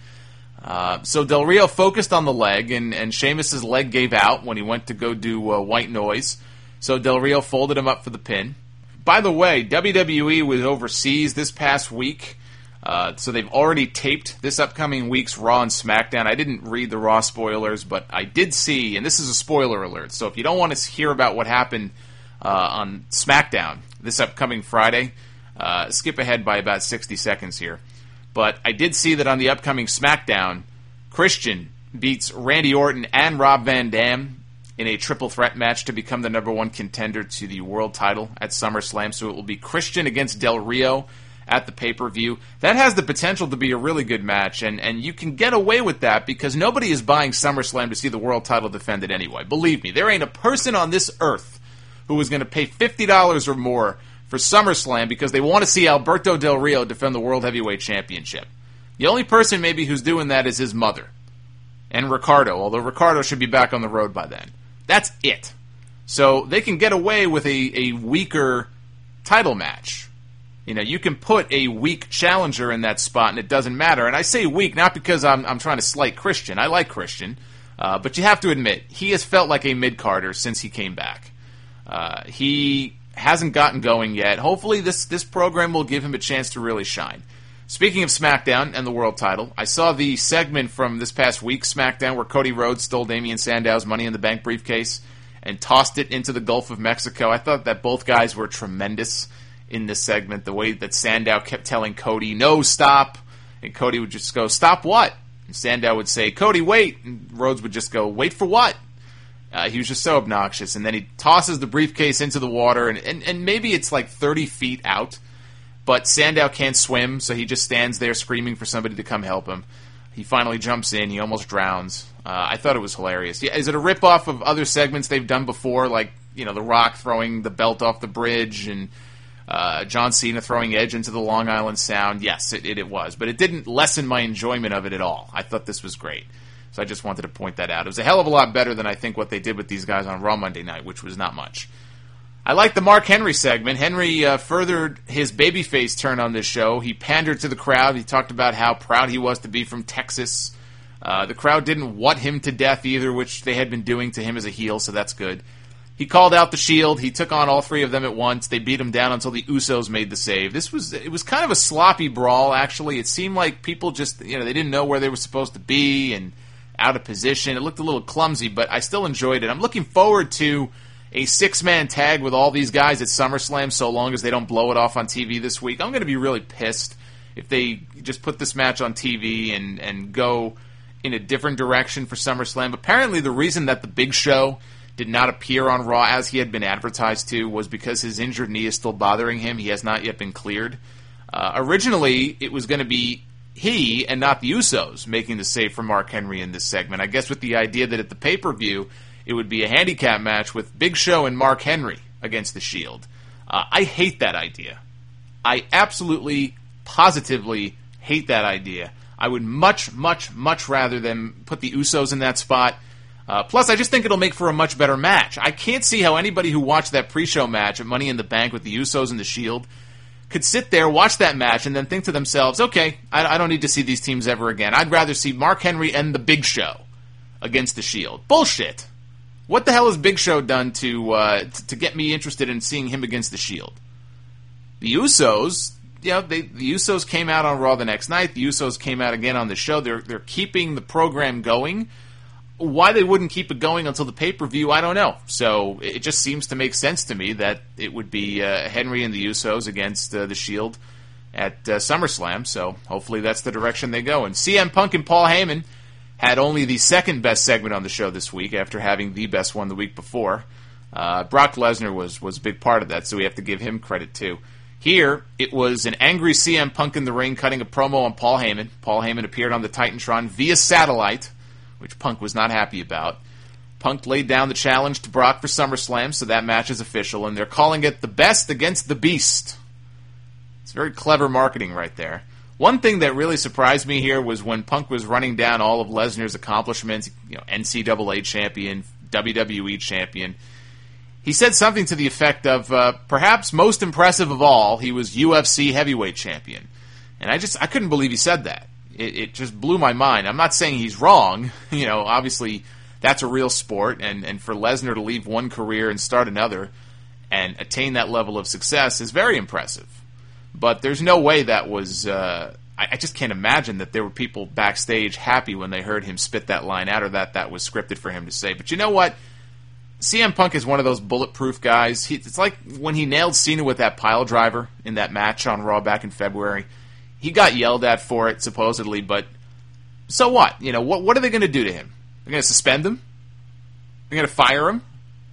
Uh, so Del Rio focused on the leg, and, and Sheamus's leg gave out when he went to go do uh, White Noise. So Del Rio folded him up for the pin. By the way, W W E was overseas this past week, uh, so they've already taped this upcoming week's Raw and SmackDown. I didn't read the Raw spoilers, but I did see, and this is a spoiler alert, so if you don't want to hear about what happened uh, on SmackDown this upcoming Friday, uh, skip ahead by about sixty seconds here. But I did see that on the upcoming SmackDown, Christian beats Randy Orton and Rob Van Dam in a triple threat match to become the number one contender to the world title at SummerSlam. So it will be Christian against Del Rio at the pay-per-view. That has the potential to be a really good match, and, and you can get away with that because nobody is buying SummerSlam to see the world title defended anyway. Believe me, there ain't a person on this earth who is going to pay fifty dollars or more for SummerSlam because they want to see Alberto Del Rio defend the World Heavyweight Championship. The only person maybe who's doing that is his mother. And Ricardo, although Ricardo should be back on the road by then. That's it. So they can get away with a, a weaker title match. You know, you can put a weak challenger in that spot and it doesn't matter. And I say weak not because I'm, I'm trying to slight Christian. I like Christian. Uh, but you have to admit, he has felt like a mid-carder since he came back. Uh, he hasn't gotten going yet. Hopefully this, this program will give him a chance to really shine. Speaking of SmackDown and the world title, I saw the segment from this past week's SmackDown where Cody Rhodes stole Damian Sandow's Money in the Bank briefcase and tossed it into the Gulf of Mexico. I thought that both guys were tremendous in this segment. The way that Sandow kept telling Cody, no, stop. And Cody would just go, stop what? And Sandow would say, Cody, wait. And Rhodes would just go, wait for what? Uh, he was just so obnoxious. And then he tosses the briefcase into the water, and, and, and maybe it's like thirty feet out. but Sandow can't swim, so he just stands there screaming for somebody to come help him. He finally jumps in. He almost drowns. Uh, I thought it was hilarious. Yeah, is it a ripoff of other segments they've done before, like, you know, The Rock throwing the belt off the bridge and uh, John Cena throwing Edge into the Long Island Sound? Yes, it, it, it was. But it didn't lessen my enjoyment of it at all. I thought this was great. So I just wanted to point that out. It was a hell of a lot better than I think what they did with these guys on Raw Monday night, which was not much. I like the Mark Henry segment. Henry uh, furthered his babyface turn on this show. He pandered to the crowd. He talked about how proud he was to be from Texas. Uh, the crowd didn't want him to death either, which they had been doing to him as a heel, so that's good. He called out the Shield. He took on all three of them at once. They beat him down until the Usos made the save. This was it was kind of a sloppy brawl, actually. It seemed like people just, you know, they didn't know where they were supposed to be and out of position. It looked a little clumsy, but I still enjoyed it. I'm looking forward to a six-man tag with all these guys at SummerSlam, so long as they don't blow it off on T V this week. I'm going to be really pissed if they just put this match on T V and, and go in a different direction for SummerSlam. Apparently the reason that the Big Show did not appear on Raw as he had been advertised to was because his injured knee is still bothering him. He has not yet been cleared. Uh, originally, it was going to be he and not the Usos making the save for Mark Henry in this segment. I guess with the idea that at the pay-per-view, it would be a handicap match with Big Show and Mark Henry against the Shield. Uh, I hate that idea. I absolutely, positively hate that idea. I would much, much, much rather than put the Usos in that spot. Uh, plus, I just think it'll make for a much better match. I can't see how anybody who watched that pre-show match at Money in the Bank with the Usos and the Shield could sit there, watch that match, and then think to themselves, okay, I, I don't need to see these teams ever again. I'd rather see Mark Henry and the Big Show against the Shield. Bullshit. What the hell has Big Show done to uh, t- to get me interested in seeing him against the Shield? The Usos, you know, they, the Usos came out on Raw the next night. The Usos came out again on the show. They're they're keeping the program going. Why they wouldn't keep it going until the pay-per-view, I don't know. So it just seems to make sense to me that it would be uh, Henry and the Usos against uh, the Shield at uh, SummerSlam. So hopefully that's the direction they go. And C M Punk and Paul Heyman had only the second best segment on the show this week after having the best one the week before. Uh, Brock Lesnar was, was a big part of that, so we have to give him credit too. Here, it was an angry C M Punk in the ring cutting a promo on Paul Heyman. Paul Heyman appeared on the Titantron via satellite, which Punk was not happy about. Punk laid down the challenge to Brock for SummerSlam, so that match is official, and they're calling it the Best Against the Beast. It's very clever marketing right there. One thing that really surprised me here was when Punk was running down all of Lesnar's accomplishments, you know, N C double A champion, W W E champion. He said something to the effect of, uh, perhaps most impressive of all, he was U F C heavyweight champion. And I just, I couldn't believe he said that. It, it just blew my mind. I'm not saying he's wrong. You know, obviously that's a real sport, and, and for Lesnar to leave one career and start another and attain that level of success is very impressive. But there's no way that was, uh, I, I just can't imagine that there were people backstage happy when they heard him spit that line out, or that that was scripted for him to say. But you know what? C M Punk is one of those bulletproof guys. He, it's like when he nailed Cena with that pile driver in that match on Raw back in February. He got yelled at for it, supposedly, but so what? You know, what what are they going to do to him? They're going to suspend him? They're going to fire him?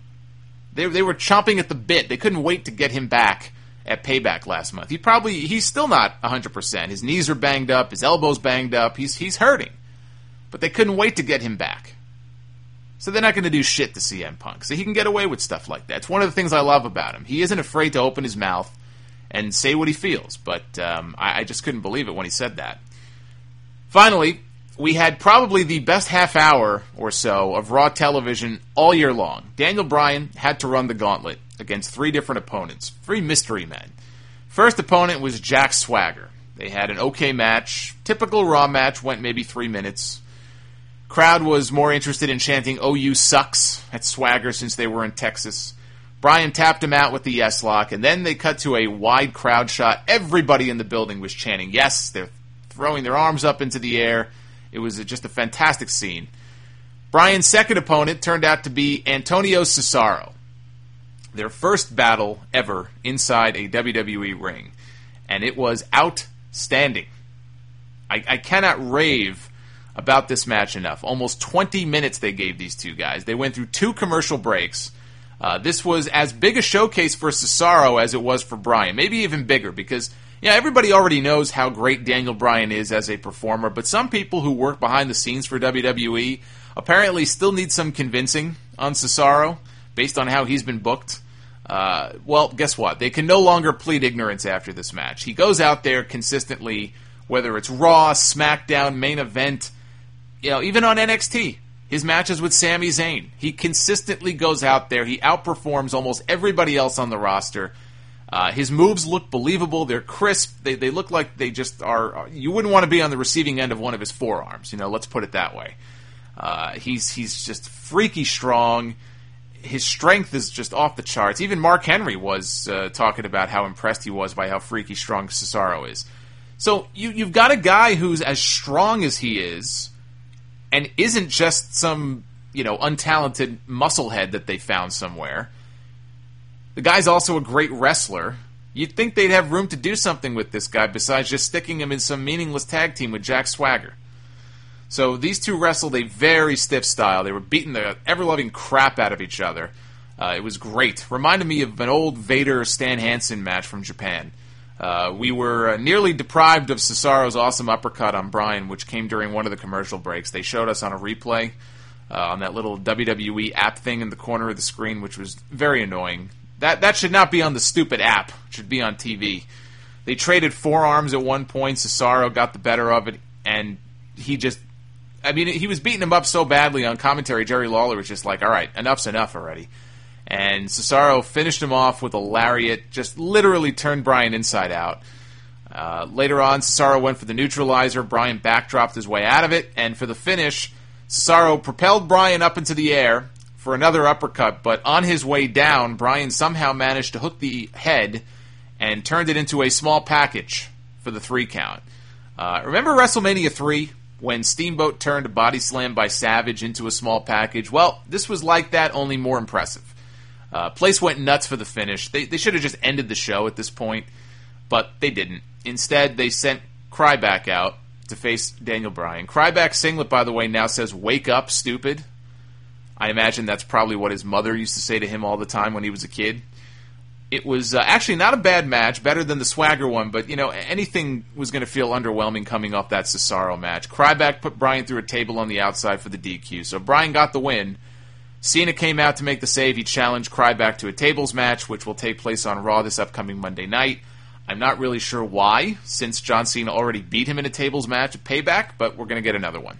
They they were chomping at the bit. They couldn't wait to get him back at Payback last month. He probably he's still not one hundred percent. His knees are banged up, his elbows banged up. He's he's hurting. But they couldn't wait to get him back. So they're not going to do shit to C M Punk. So he can get away with stuff like that. It's one of the things I love about him. He isn't afraid to open his mouth and say what he feels. But um, I, I just couldn't believe it when he said that. Finally, we had probably the best half hour or so of Raw television all year long. Daniel Bryan had to run the gauntlet against three different opponents, three mystery men. First opponent was Jack Swagger. They had an okay match. Typical Raw match, went maybe three minutes. Crowd was more interested in chanting O U sucks at Swagger since they were in Texas. Bryan tapped him out with the yes lock, and then they cut to a wide crowd shot. Everybody in the building was chanting yes. They're throwing their arms up into the air. It was just a fantastic scene. Bryan's second opponent turned out to be Antonio Cesaro. Their first battle ever inside a W W E ring. And it was outstanding. I, I cannot rave about this match enough. Almost twenty minutes they gave these two guys. They went through two commercial breaks. Uh, this was as big a showcase for Cesaro as it was for Bryan. Maybe even bigger, because Yeah, everybody already knows how great Daniel Bryan is as a performer, but some people who work behind the scenes for W W E apparently still need some convincing on Cesaro, based on how he's been booked. Uh, well, guess what? They can no longer plead ignorance after this match. He goes out there consistently, whether it's Raw, SmackDown, main event, you know, even on N X T. His matches with Sami Zayn. He consistently goes out there. He outperforms almost everybody else on the roster. Uh, his moves look believable. They're crisp. They they look like they just are. You wouldn't want to be on the receiving end of one of his forearms. You know, let's put it that way. Uh, he's he's just freaky strong. His strength is just off the charts. Even Mark Henry was uh, talking about how impressed he was by how freaky strong Cesaro is. So you you've got a guy who's as strong as he is, and isn't just some, you know, untalented musclehead that they found somewhere. The guy's also a great wrestler. You'd think they'd have room to do something with this guy besides just sticking him in some meaningless tag team with Jack Swagger. So these two wrestled a very stiff style. They were beating the ever-loving crap out of each other. Uh, it was great. Reminded me of an old Vader-Stan Hansen match from Japan. Uh, we were uh, nearly deprived of Cesaro's awesome uppercut on Bryan, which came during one of the commercial breaks. They showed us on a replay uh, on that little W W E app thing in the corner of the screen, which was very annoying. That that should not be on the stupid app. It should be on T V. They traded forearms at one point. Cesaro got the better of it, and he just... I mean, he was beating him up so badly on commentary, Jerry Lawler was just like, all right, enough's enough already. And Cesaro finished him off with a lariat, just literally turned Bryan inside out. Uh, later on, Cesaro went for the neutralizer. Bryan backdropped his way out of it, and for the finish, Cesaro propelled Bryan up into the air for another uppercut, but on his way down, Bryan somehow managed to hook the head and turned it into a small package for the three count. Uh, remember WrestleMania three, when Steamboat turned a body slam by Savage into a small package? Well, this was like that, only more impressive. Uh, place went nuts for the finish. They, they should have just ended the show at this point, but they didn't. Instead, they sent Ryback out to face Daniel Bryan. Ryback's singlet, by the way, now says, "Wake up, stupid." I imagine that's probably what his mother used to say to him all the time when he was a kid. It was uh, actually not a bad match, better than the Swagger one, but, you know, anything was going to feel underwhelming coming off that Cesaro match. Ryback put Bryan through a table on the outside for the D Q, so Bryan got the win. Cena came out to make the save. He challenged Ryback to a tables match, which will take place on Raw this upcoming Monday night. I'm not really sure why, since John Cena already beat him in a tables match at Payback, but we're going to get another one.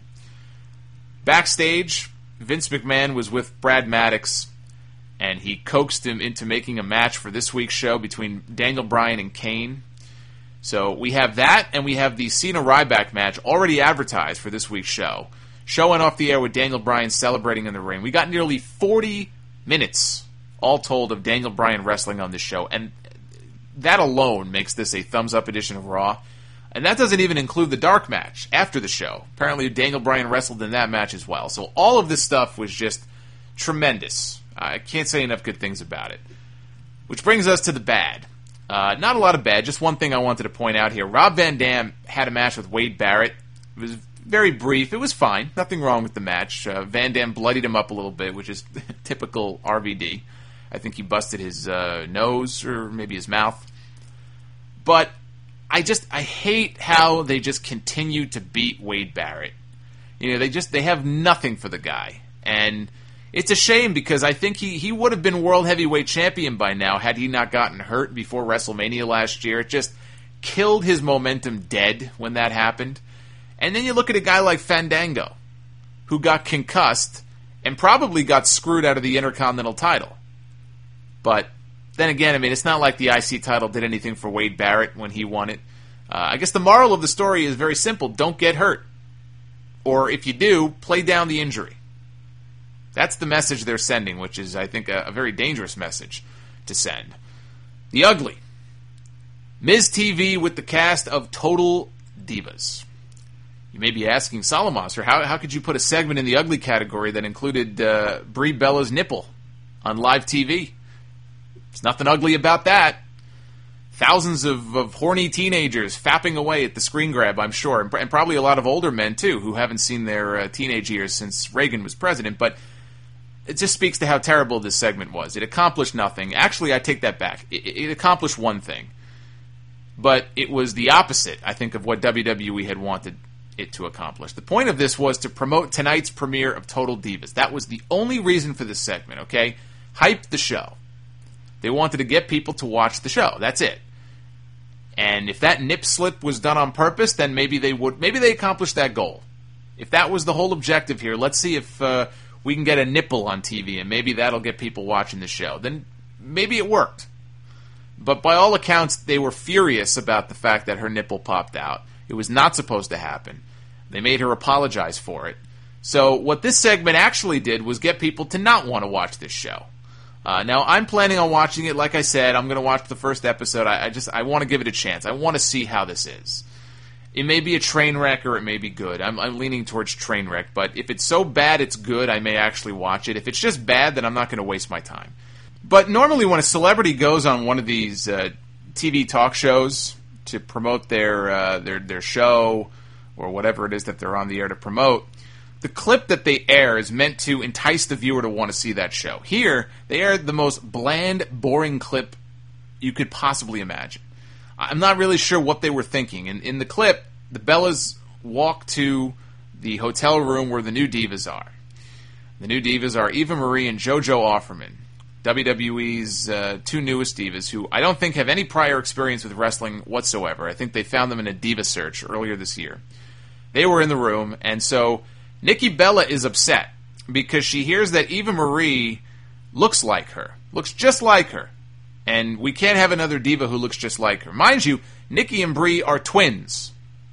Backstage, Vince McMahon was with Brad Maddox, and he coaxed him into making a match for this week's show between Daniel Bryan and Kane. So we have that, and we have the Cena-Ryback match already advertised for this week's show. Show went off the air with Daniel Bryan celebrating in the ring. We got nearly forty minutes, all told, of Daniel Bryan wrestling on this show, and that alone makes this a thumbs-up edition of Raw. And that doesn't even include the dark match after the show. Apparently Daniel Bryan wrestled in that match as well. So all of this stuff was just tremendous. I can't say enough good things about it. Which brings us to the bad. Uh, not a lot of bad, just one thing I wanted to point out here. Rob Van Dam had a match with Wade Barrett. It was very brief. It was fine. Nothing wrong with the match. Uh, Van Dam bloodied him up a little bit, which is typical R V D. I think he busted his uh, nose or maybe his mouth. But I just, I hate how they just continue to beat Wade Barrett. You know, they just, they have nothing for the guy. And it's a shame because I think he, he would have been World Heavyweight Champion by now had he not gotten hurt before WrestleMania last year. It just killed his momentum dead when that happened. And then you look at a guy like Fandango, who got concussed and probably got screwed out of the Intercontinental title. But then again, I mean, it's not like the I C title did anything for Wade Barrett when he won it. Uh, I guess the moral of the story is very simple. Don't get hurt. Or if you do, play down the injury. That's the message they're sending, which is, I think, a, a very dangerous message to send. The Ugly. Miz T V with the cast of Total Divas. You may be asking, Solomos, how, how could you put a segment in the Ugly category that included uh, Brie Bella's nipple on live T V? There's nothing ugly about that. Thousands of, of horny teenagers fapping away at the screen grab, I'm sure, and, and probably a lot of older men, too, who haven't seen their uh, teenage years since Reagan was president, but it just speaks to how terrible this segment was. It accomplished nothing. Actually, I take that back. It, it accomplished one thing. but it was the opposite, I think, of what W W E had wanted it to accomplish. The point of this was to promote tonight's premiere of Total Divas. That was the only reason for this segment, okay? Hype the show. They wanted to get people to watch the show. That's it. And if that nip slip was done on purpose, then maybe they would. Maybe they accomplished that goal. If that was the whole objective here, let's see if uh, we can get a nipple on T V, and maybe that'll get people watching the show. Then maybe it worked. But by all accounts, they were furious about the fact that her nipple popped out. It was not supposed to happen. They made her apologize for it. So what this segment actually did was get people to not want to watch this show. Uh, now, I'm planning on watching it. Like I said, I'm going to watch the first episode. I, I just I want to give it a chance. I want to see how this is. It may be a train wreck or it may be good. I'm, I'm leaning towards train wreck, but if it's so bad it's good, I may actually watch it. If it's just bad, then I'm not going to waste my time. But normally when a celebrity goes on one of these uh, T V talk shows to promote their uh, their their show or whatever it is that they're on the air to promote, the clip that they air is meant to entice the viewer to want to see that show. Here, they aired the most bland, boring clip you could possibly imagine. I'm not really sure what they were thinking. In, in the clip, the Bellas walk to the hotel room where the new divas are. The new divas are Eva Marie and JoJo Offerman, W W E's uh, two newest divas, who I don't think have any prior experience with wrestling whatsoever. I think they found them in a diva search earlier this year. They were in the room, and so Nikki Bella is upset because she hears that Eva Marie looks like her, looks just like her, and we can't have another diva who looks just like her. Mind you, Nikki and Brie are twins.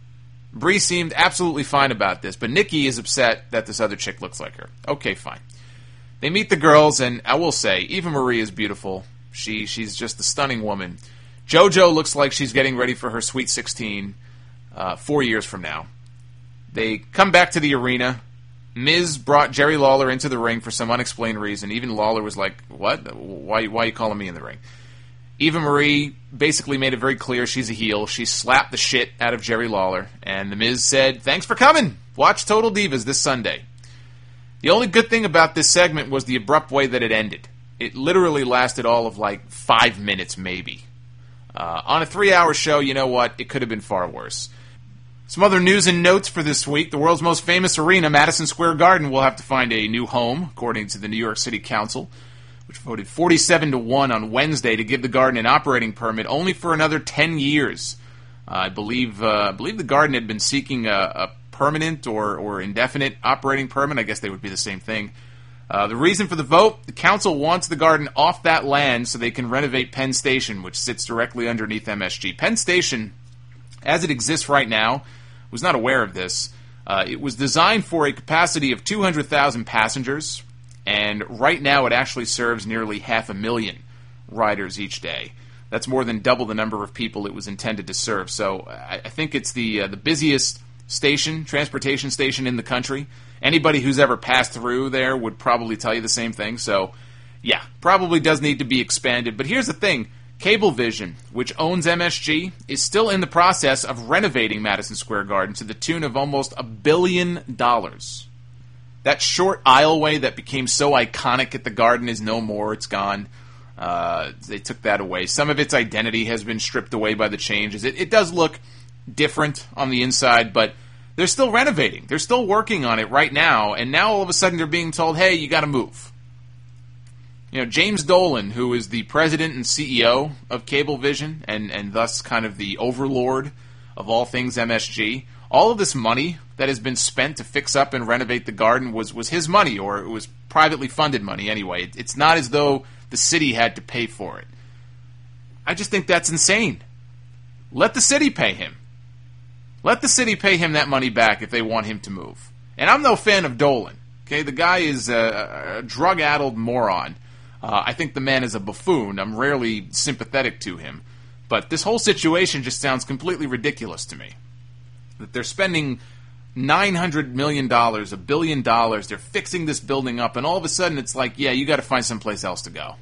Brie seemed absolutely fine about this, but Nikki is upset that this other chick looks like her. Okay, fine. They meet the girls, and I will say, Eva Marie is beautiful. She She's just a stunning woman. JoJo looks like she's getting ready for her Sweet sixteen uh, four years from now. They come back to the arena. Miz brought Jerry Lawler into the ring for some unexplained reason. Even Lawler was like, what? Why, why are you calling me in the ring? Eva Marie basically made it very clear she's a heel. She slapped the shit out of Jerry Lawler. And The Miz said, thanks for coming. Watch Total Divas this Sunday. The only good thing about this segment was the abrupt way that it ended. It literally lasted all of like five minutes maybe. Uh, on a three-hour show, you know what? It could have been far worse. Some other news and notes for this week. The world's most famous arena, Madison Square Garden, will have to find a new home, according to the New York City Council, which voted forty-seven to one on Wednesday to give the Garden an operating permit only for another ten years. Uh, I believe uh, I believe the Garden had been seeking a, a permanent or, or indefinite operating permit. I guess they would be the same thing. Uh, the reason for the vote, the council wants the Garden off that land so they can renovate Penn Station, which sits directly underneath M S G. Penn Station, as it exists right now, was not aware of this. Uh, it was designed for a capacity of two hundred thousand passengers, and right now it actually serves nearly half a million riders each day. That's more than double the number of people it was intended to serve. So I, I think it's the uh, the busiest station, transportation station in the country. Anybody who's ever passed through there would probably tell you the same thing. So, yeah, probably does need to be expanded. But here's the thing. Cablevision, which owns M S G, is still in the process of renovating Madison Square Garden to the tune of almost a billion dollars. That short aisleway that became so iconic at the Garden is no more. It's gone. Uh, they took that away. Some of its identity has been stripped away by the changes. It, it does look different on the inside, but they're still renovating. They're still working on it right now, and now all of a sudden they're being told, hey, you got to move. You know, James Dolan, who is the president and C E O of Cablevision, and, and thus kind of the overlord of all things M S G, all of this money that has been spent to fix up and renovate the Garden was, was his money, or it was privately funded money anyway. It, it's not as though the city had to pay for it. I just think that's insane. Let the city pay him. Let the city pay him that money back if they want him to move. And I'm no fan of Dolan. Okay, the guy is a, a drug-addled moron. Uh, I think the man is a buffoon. I'm rarely sympathetic to him. But this whole situation just sounds completely ridiculous to me. That they're spending nine hundred million dollars, a billion dollars, they're fixing this building up, and all of a sudden it's like, yeah, you got to find someplace else to go.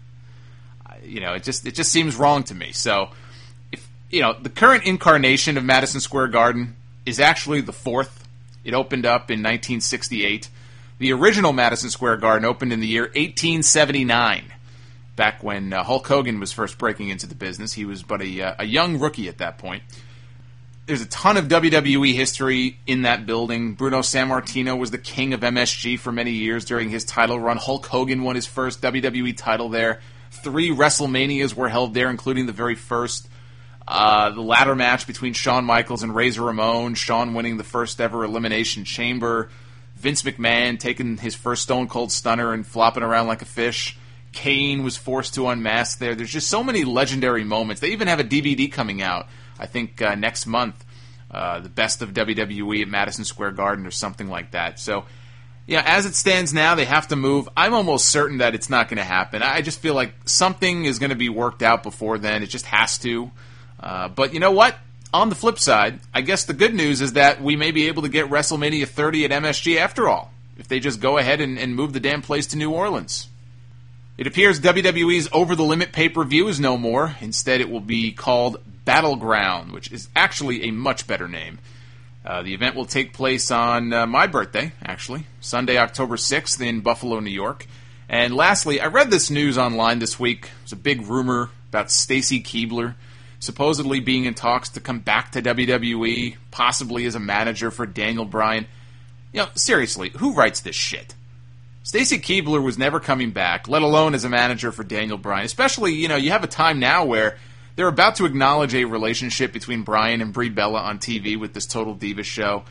you know, it just it just seems wrong to me. So, if you know, the current incarnation of Madison Square Garden is actually the fourth. It opened up in nineteen sixty-eight. The original Madison Square Garden opened in the year eighteen seventy-nine, back when uh, Hulk Hogan was first breaking into the business. He was but a, uh, a young rookie at that point. There's a ton of W W E history in that building. Bruno Sammartino was the king of M S G for many years during his title run. Hulk Hogan won his first W W E title there. Three WrestleManias were held there, including the very first. Uh, the ladder match between Shawn Michaels and Razor Ramon. Shawn winning the first ever Elimination Chamber. Vince McMahon taking his first Stone Cold Stunner and flopping around like a fish. Kane was forced to unmask there. There's just so many legendary moments. They even have a D V D coming out, I think, uh, next month. Uh, the best of W W E at Madison Square Garden or something like that. So, yeah, as it stands now, they have to move. I'm almost certain that it's not going to happen. I just feel like something is going to be worked out before then. It just has to. Uh, but you know what? On the flip side, I guess the good news is that we may be able to get WrestleMania thirty at M S G after all, if they just go ahead and, and move the damn place to New Orleans. It appears W W E's Over the Limit pay-per-view is no more. Instead, it will be called Battleground, which is actually a much better name. Uh, the event will take place on uh, my birthday, actually, Sunday, October sixth in Buffalo, New York. And lastly, I read this news online this week. It was a big rumor about Stacy Keibler supposedly being in talks to come back to W W E, possibly as a manager for Daniel Bryan. You know, seriously, who writes this shit? Stacy Keibler was never coming back, let alone as a manager for Daniel Bryan. Especially, you know, you have a time now where they're about to acknowledge a relationship between Bryan and Brie Bella on T V with this Total Divas show.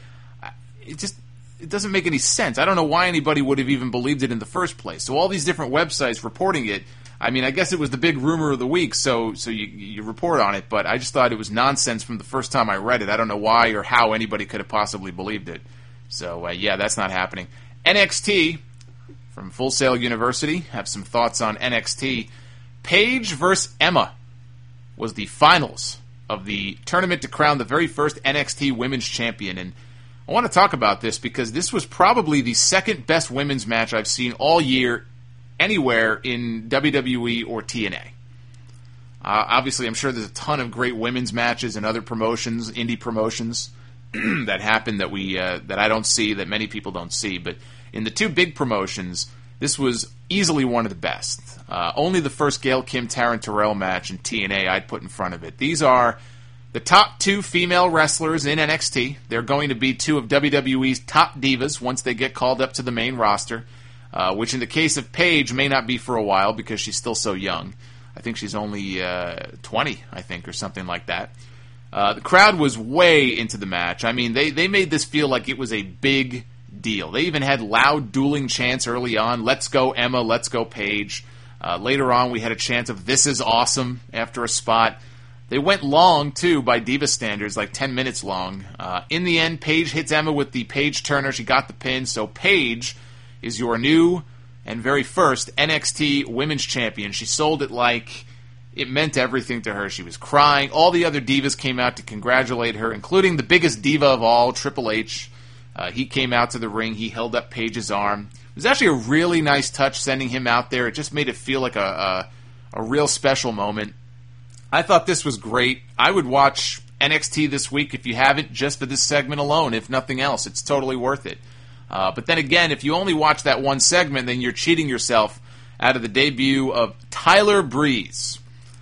It just it doesn't make any sense. I don't know why anybody would have even believed it in the first place. So all these different websites reporting it, I mean, I guess it was the big rumor of the week, so so you, you report on it, but I just thought it was nonsense from the first time I read it. I don't know why or how anybody could have possibly believed it. So, uh, yeah, that's not happening. N X T from Full Sail University have some thoughts on N X T. Paige versus Emma was the finals of the tournament to crown the very first N X T Women's Champion, and I want to talk about this because this was probably the second best women's match I've seen all year anywhere in W W E or T N A. Uh, obviously, I'm sure there's a ton of great women's matches and other promotions, indie promotions, that happen that we uh, that I don't see, that many people don't see. But in the two big promotions, this was easily one of the best. Uh, only the first Gail Kim Taryn Terrell match in T N A I'd put in front of it. These are the top two female wrestlers in N X T. They're going to be two of W W E's top divas once they get called up to the main roster. Uh, which in the case of Paige may not be for a while because she's still so young. I think she's only uh, twenty, I think, or something like that. Uh, the crowd was way into the match. I mean, they, they made this feel like it was a big deal. They even had loud dueling chants early on. Let's go Emma, let's go Paige. Uh, later on, we had a chant of this is awesome after a spot. They went long, too, by Diva standards, like ten minutes long. Uh, in the end, Paige hits Emma with the Paige Turner. She got the pin, so Paige is your new and very first N X T Women's Champion. She sold it like it meant everything to her. She was crying. All the other divas came out to congratulate her, including the biggest diva of all, Triple H. Uh, he came out to the ring. He held up Paige's arm. It was actually a really nice touch sending him out there. It just made it feel like a, a, a real special moment. I thought this was great. I would watch N X T this week if you haven't, just for this segment alone, if nothing else. It's totally worth it. Uh, but then again, if you only watch that one segment, then you're cheating yourself out of the debut of Tyler Breeze.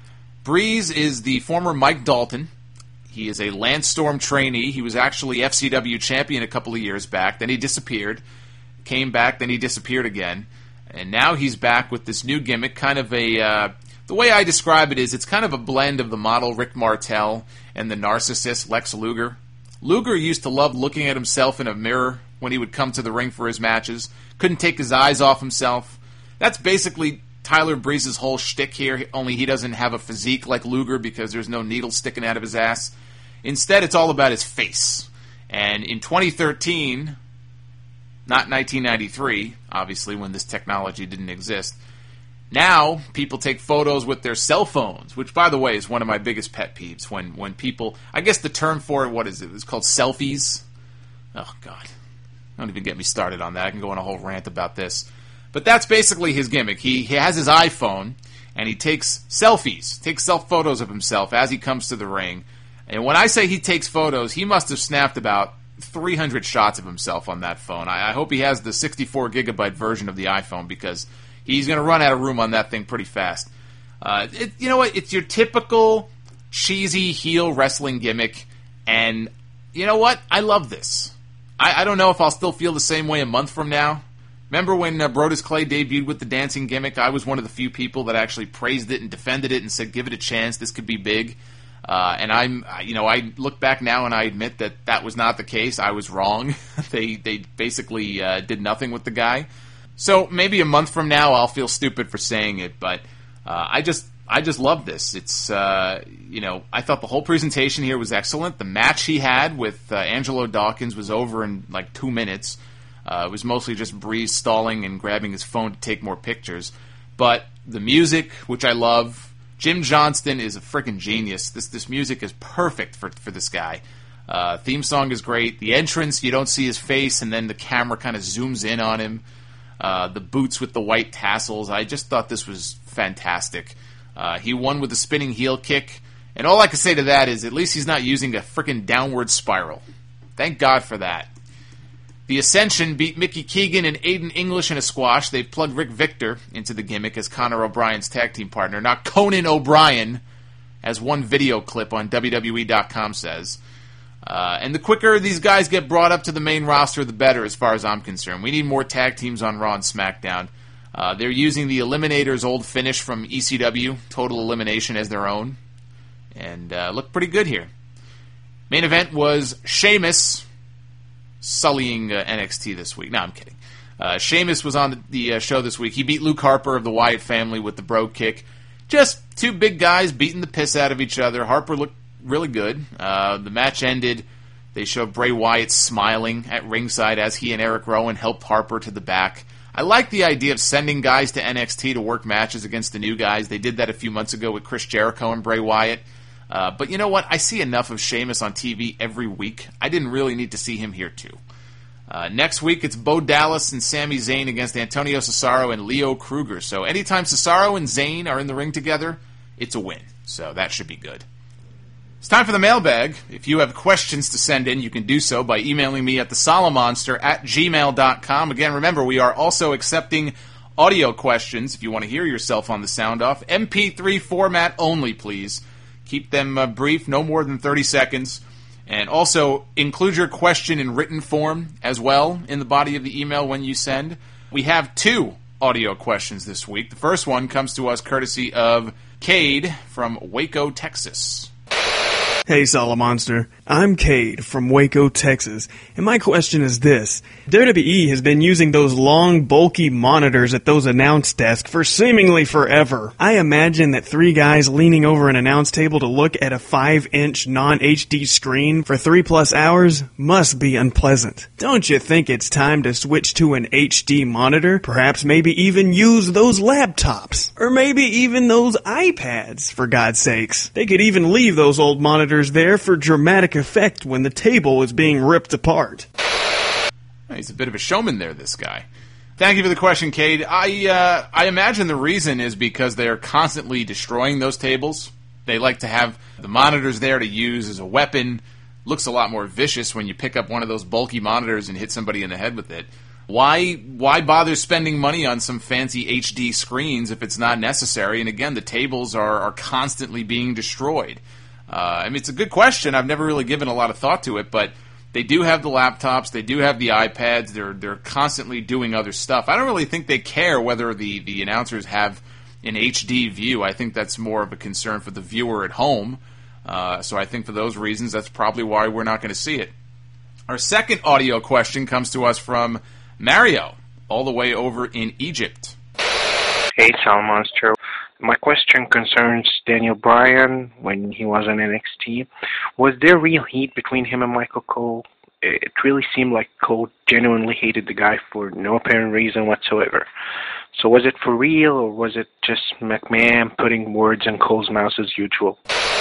Breeze is the former Mike Dalton. He is a Lance Storm trainee. He was actually F C W champion a couple of years back. Then he disappeared. Came back, then he disappeared again. And now he's back with this new gimmick, kind of a... Uh, the way I describe it is it's kind of a blend of the model Rick Martel and the narcissist Lex Luger. Luger used to love looking at himself in a mirror when he would come to the ring for his matches. Couldn't take his eyes off himself. That's basically Tyler Breeze's whole shtick here, only he doesn't have a physique like Luger because there's no needle sticking out of his ass. Instead, it's all about his face. And in twenty thirteen, not nineteen ninety-three, obviously, when this technology didn't exist, now people take photos with their cell phones, which, by the way, is one of my biggest pet peeves. When, when people, I guess the term for it, what is it? It's called selfies. Oh, God. Don't even get me started on that. I can go on a whole rant about this. But that's basically his gimmick. He, he has his iPhone, and he takes selfies, takes self-photos of himself as he comes to the ring. And when I say he takes photos, he must have snapped about three hundred shots of himself on that phone. I, I hope he has the sixty-four gigabyte version of the iPhone because he's going to run out of room on that thing pretty fast. Uh, it, you know what? It's your typical cheesy heel wrestling gimmick, and you know what? I love this. I, I don't know if I'll still feel the same way a month from now. Remember when uh, Brodus Clay debuted with the dancing gimmick? I was one of the few people that actually praised it and defended it and said, give it a chance, this could be big. Uh, and I'm, you know, I look back now and I admit that that was not the case. I was wrong. they they basically uh, did nothing with the guy. So maybe a month from now I'll feel stupid for saying it, but uh, I just I just love this. It's, uh, you know, I thought the whole presentation here was excellent. The match he had with uh, Angelo Dawkins was over in like two minutes. Uh, it was mostly just Breeze stalling and grabbing his phone to take more pictures. But the music, which I love, Jim Johnston is a freaking genius. This this music is perfect for for this guy. Uh, theme song is great. The entrance, you don't see his face, and then the camera kind of zooms in on him. Uh, the boots with the white tassels. I just thought this was fantastic. Uh, he won with a spinning heel kick. And all I can say to that is at least he's not using a freaking downward spiral. Thank God for that. The Ascension beat Mickey Keegan and Aiden English in a squash. They've plugged Rick Victor into the gimmick as Conor O'Brien's tag team partner, not Conan O'Brien, as one video clip on W W E dot com says. Uh, and the quicker these guys get brought up to the main roster, the better as far as I'm concerned. We need more tag teams on Raw and SmackDown. Uh, they're using the Eliminator's old finish from E C W, Total Elimination, as their own. And uh, looked pretty good here. Main event was Sheamus sullying uh, N X T this week. No, I'm kidding. Uh, Sheamus was on the, the uh, show this week. He beat Luke Harper of the Wyatt family with the Bro Kick. Just two big guys beating the piss out of each other. Harper looked really good. Uh, the match ended. They showed Bray Wyatt smiling at ringside as he and Eric Rowan helped Harper to the back. I like the idea of sending guys to N X T to work matches against the new guys. They did that a few months ago with Chris Jericho and Bray Wyatt. Uh, but you know what? I see enough of Sheamus on T V every week. I didn't really need to see him here too. Uh, next week, it's Bo Dallas and Sami Zayn against Antonio Cesaro and Leo Kruger. So anytime Cesaro and Zayn are in the ring together, it's a win. So that should be good. It's time for the mailbag. If you have questions to send in, you can do so by emailing me at the solomonster at gmail dot com. Again, remember, we are also accepting audio questions if you want to hear yourself on the sound off. M P three format only, please. Keep them uh, brief, no more than thirty seconds. And also, include your question in written form as well in the body of the email when you send. We have two audio questions this week. The first one comes to us courtesy of Cade from Waco, Texas.
Hey, Solomonster. I'm Cade from Waco, Texas, and my question is this. W W E has been using those long, bulky monitors at those announce desks for seemingly forever. I imagine that three guys leaning over an announce table to look at a five inch non H D screen for three plus hours must be unpleasant. Don't you think it's time to switch to an H D monitor? Perhaps maybe even use those laptops. Or maybe even those iPads, for God's sakes. They could even leave those old monitors there for dramatic effect when the table is being ripped apart.
He's a bit of a showman there, this guy. Thank you for the question, Cade. I uh, I imagine the reason is because they're constantly destroying those tables. They like to have the monitors there to use as a weapon. Looks a lot more vicious when you pick up one of those bulky monitors and hit somebody in the head with it. Why why bother spending money on some fancy H D screens if it's not necessary? And again, the tables are, are constantly being destroyed. Uh, I mean, it's a good question. I've never really given a lot of thought to it, but they do have the laptops, they do have the iPads, they're they're constantly doing other stuff. I don't really think they care whether the, the announcers have an H D view. I think that's more of a concern for the viewer at home. Uh, so I think for those reasons, that's probably why we're not going to see it. Our second audio question comes to us from Mario, all the way over in Egypt.
Hey, Solomonster. My question concerns Daniel Bryan when he was on N X T. Was there real heat between him and Michael Cole? It really seemed like Cole genuinely hated the guy for no apparent reason whatsoever. So was it for real, or was it just McMahon putting words in Cole's mouth as usual?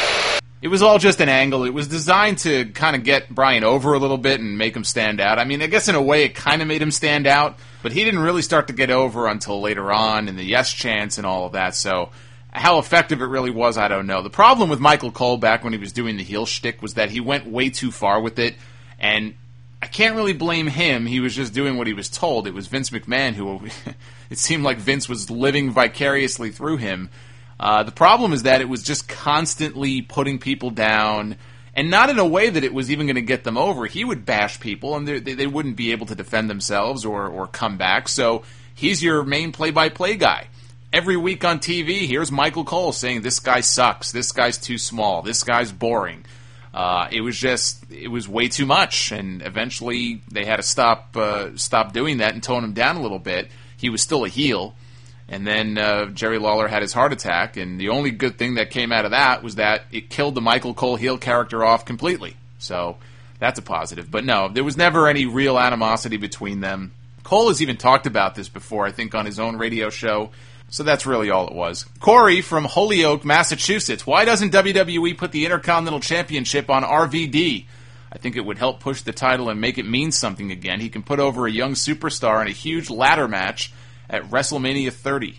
It was all just an angle. It was designed to kind of get Bryan over a little bit and make him stand out. I mean, I guess in a way it kind of made him stand out, but he didn't really start to get over until later on in the yes chants and all of that. So how effective it really was, I don't know. The problem with Michael Cole back when he was doing the heel shtick was that he went way too far with it, and I can't really blame him. He was just doing what he was told. It was Vince McMahon who, it seemed like Vince was living vicariously through him. Uh, the problem is that it was just constantly putting people down, and not in a way that it was even going to get them over. He would bash people, and they, they wouldn't be able to defend themselves or, or come back. So he's your main play-by-play guy. Every week on T V, here's Michael Cole saying, this guy sucks, this guy's too small, this guy's boring. Uh, it was just, it was way too much, and eventually they had to stop uh, stop doing that and tone him down a little bit. He was still a heel, and then uh, Jerry Lawler had his heart attack, and the only good thing that came out of that was that it killed the Michael Cole heel character off completely. So that's a positive. But no, there was never any real animosity between them. Cole has even talked about this before, I think, on his own radio show. So that's really all it was. Corey from Holyoke, Massachusetts. Why doesn't W W E put the Intercontinental Championship on R V D? I think it would help push the title and make it mean something again. He can put over a young superstar in a huge ladder match at WrestleMania thirty.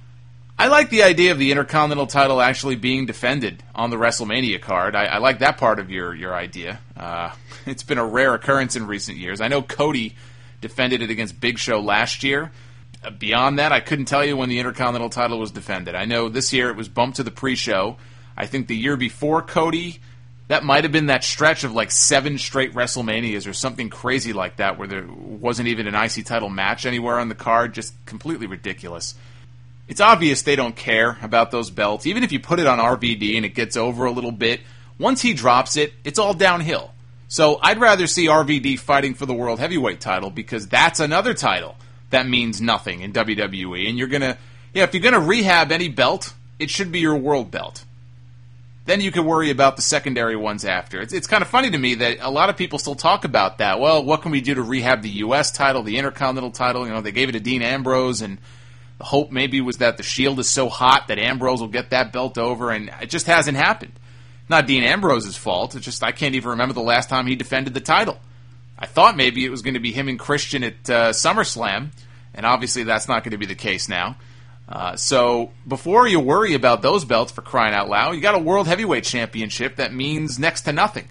I like the idea of the Intercontinental title actually being defended on the WrestleMania card. I, I like that part of your, your idea. Uh, it's been a rare occurrence in recent years. I know Cody defended it against Big Show last year. Beyond that, I couldn't tell you when the Intercontinental title was defended. I know this year it was bumped to the pre-show. I think the year before Cody, that might have been that stretch of like seven straight WrestleManias or something crazy like that where there wasn't even an I C title match anywhere on the card. Just completely ridiculous. It's obvious they don't care about those belts. Even if you put it on R V D and it gets over a little bit, once he drops it, it's all downhill. So I'd rather see R V D fighting for the World Heavyweight title because that's another title that means nothing in W W E. And you're going to, yeah, if you're going to rehab any belt, it should be your world belt. Then you can worry about the secondary ones after. It's, it's kind of funny to me that a lot of people still talk about that. Well, what can we do to rehab the U S title, the Intercontinental title? You know, they gave it to Dean Ambrose, and the hope maybe was that the Shield is so hot that Ambrose will get that belt over, and it just hasn't happened. Not Dean Ambrose's fault. It's just I can't even remember the last time he defended the title. I thought maybe it was going to be him and Christian at uh, SummerSlam, and obviously that's not going to be the case now. Uh, so before you worry about those belts, for crying out loud, you got a World Heavyweight Championship that means next to nothing.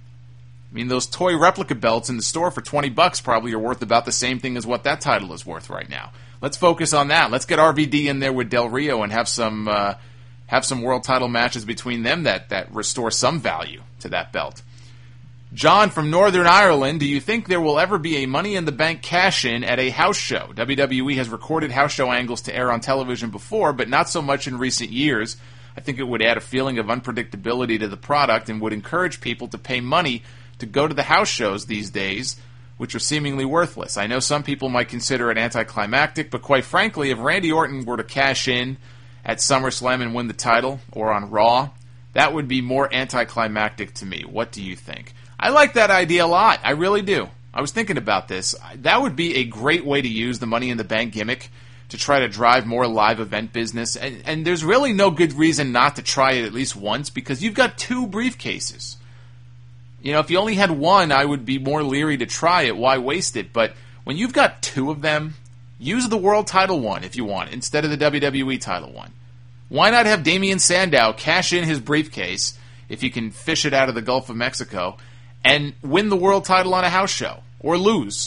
I mean, those toy replica belts in the store for twenty bucks probably are worth about the same thing as what that title is worth right now. Let's focus on that. Let's get R V D in there with Del Rio and have some uh, have some world title matches between them that, that restore some value to that belt. John from Northern Ireland, do you think there will ever be a Money in the Bank cash-in at a house show? W W E has recorded house show angles to air on television before, but not so much in recent years. I think it would add a feeling of unpredictability to the product and would encourage people to pay money to go to the house shows these days, which are seemingly worthless. I know some people might consider it anticlimactic, but quite frankly, if Randy Orton were to cash in at SummerSlam and win the title, or on Raw, that would be more anticlimactic to me. What do you think? I like that idea a lot. I really do. I was thinking about this. That would be a great way to use the Money in the Bank gimmick to try to drive more live event business. And, and there's really no good reason not to try it at least once because you've got two briefcases. You know, if you only had one, I would be more leery to try it. Why waste it? But when you've got two of them, use the world title one if you want instead of the W W E title one. Why not have Damian Sandow cash in his briefcase, if you can fish it out of the Gulf of Mexico, and win the world title on a house show, or lose.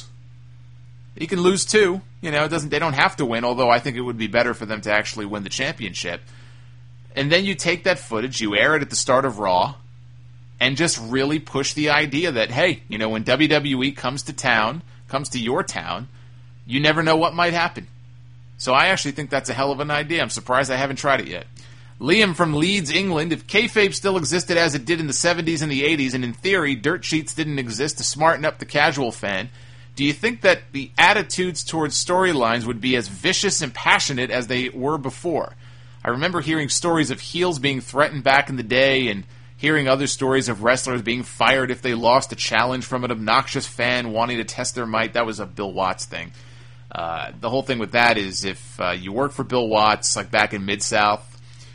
He can lose too. You know, it doesn't. They don't have to win, although I think it would be better for them to actually win the championship. And then you take that footage, you air it at the start of Raw, and just really push the idea that, hey, you know, when W W E comes to town, comes to your town, you never know what might happen. So I actually think that's a hell of an idea. I'm surprised I haven't tried it yet. Liam from Leeds, England. If kayfabe still existed as it did in the seventies and the eighties, and in theory dirt sheets didn't exist to smarten up the casual fan, do you think that the attitudes towards storylines would be as vicious and passionate as they were before? I remember hearing stories of heels being threatened back in the day, and hearing other stories of wrestlers being fired if they lost a challenge from an obnoxious fan wanting to test their might. That was a Bill Watts thing. Uh, the whole thing with that is if uh, you work for Bill Watts, like back in Mid-South,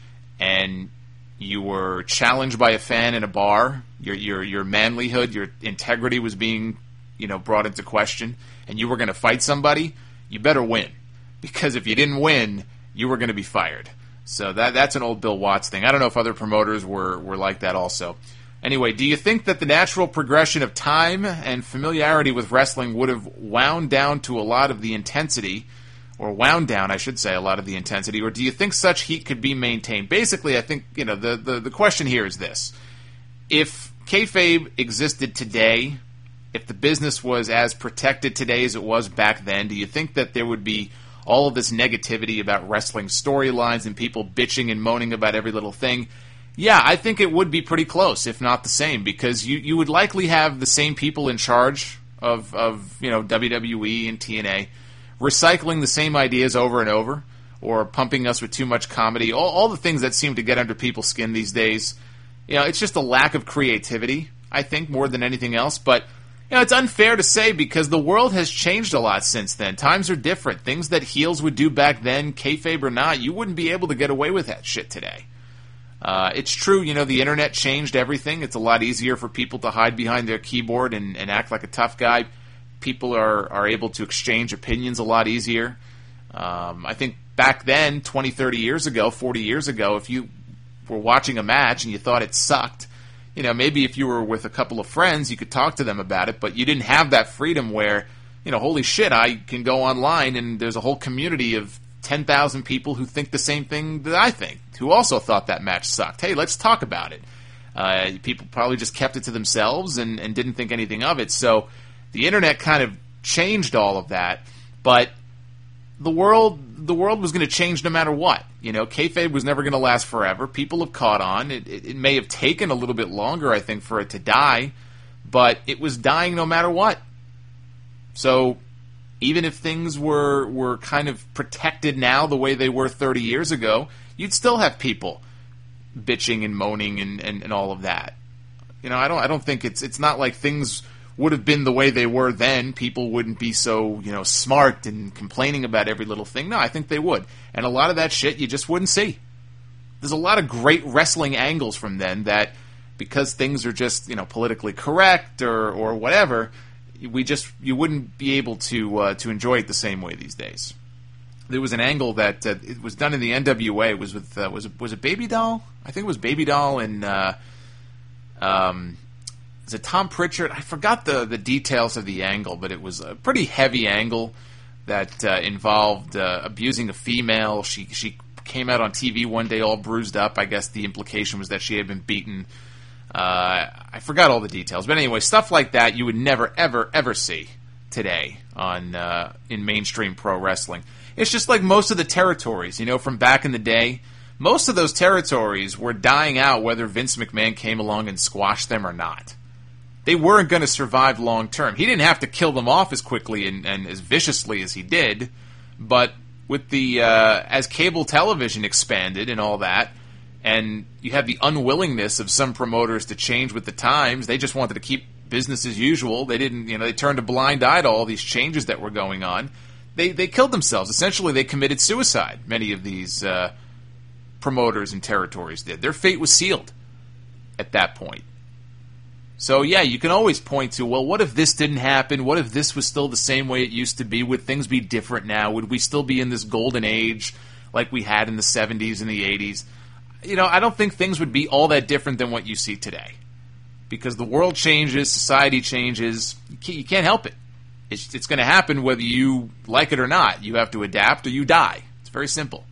and you were challenged by a fan in a bar, your your your manlyhood, your integrity was being, you know, brought into question, and you were going to fight somebody, you better win. Because if you didn't win, you were going to be fired. So that that's an old Bill Watts thing. I don't know if other promoters were, were like that also. Anyway, do you think that the natural progression of time and familiarity with wrestling would have wound down to a lot of the intensity, or wound down, I should say, a lot of the intensity, or do you think such heat could be maintained? Basically, I think, you know, the, the, the question here is this. If kayfabe existed today, if the business was as protected today as it was back then, do you think that there would be all of this negativity about wrestling storylines and people bitching and moaning about every little thing? Yeah, I think it would be pretty close, if not the same, because you, you would likely have the same people in charge of, of you know, W W E and T N A recycling the same ideas over and over, or pumping us with too much comedy, all, all the things that seem to get under people's skin these days. You know, it's just a lack of creativity, I think, more than anything else. But, you know, it's unfair to say because the world has changed a lot since then. Times are different. Things that heels would do back then, kayfabe or not, you wouldn't be able to get away with that shit today. Uh, it's true, you know, the internet changed everything. It's a lot easier for people to hide behind their keyboard and, and act like a tough guy. People are, are able to exchange opinions a lot easier. Um, I think back then, twenty, thirty years ago, forty years ago, if you were watching a match and you thought it sucked, you know, maybe if you were with a couple of friends, you could talk to them about it, but you didn't have that freedom where, you know, holy shit, I can go online and there's a whole community of ten thousand people who think the same thing that I think, who also thought that match sucked. Hey, let's talk about it. Uh, people probably just kept it to themselves and, and didn't think anything of it. So the internet kind of changed all of that, but the world the world was going to change no matter what. You know, kayfabe was never going to last forever. People have caught on. It, it, it may have taken a little bit longer, I think, for it to die, but it was dying no matter what. So even if things were were kind of protected now the way they were thirty years ago, you'd still have people bitching and moaning and, and, and all of that. You know, I don't I don't think it's it's not like things would have been the way they were then. People wouldn't be so, you know, smart and complaining about every little thing. No, I think they would. And a lot of that shit you just wouldn't see. There's a lot of great wrestling angles from then that, because things are just, you know, politically correct or, or whatever, we just, you wouldn't be able to uh, to enjoy it the same way these days. There was an angle that uh, it was done in the N W A. It was with, uh, was it, was it Baby Doll? I think it was Baby Doll and, uh, um, is it Tom Pritchard? I forgot the, the details of the angle, but it was a pretty heavy angle that uh, involved uh, abusing a female. She she came out on T V one day all bruised up. I guess the implication was that she had been beaten. Uh, I forgot all the details. But anyway, stuff like that you would never, ever, ever see today on uh, in mainstream pro wrestling. It's just like most of the territories, you know, from back in the day. Most of those territories were dying out whether Vince McMahon came along and squashed them or not. They weren't going to survive long term. He didn't have to kill them off as quickly and, and as viciously as he did, but with the uh, as cable television expanded and all that, and you had the unwillingness of some promoters to change with the times, they just wanted to keep business as usual. They didn't, you know, they turned a blind eye to all these changes that were going on. They they killed themselves. Essentially, they committed suicide. Many of these uh, promoters and territories did. Their fate was sealed at that point. So, yeah, you can always point to, well, what if this didn't happen? What if this was still the same way it used to be? Would things be different now? Would we still be in this golden age like we had in the seventies and the eighties? You know, I don't think things would be all that different than what you see today. Because the world changes, society changes, you can't help it. It's, it's going to happen whether you like it or not. You have to adapt or you die. It's very simple.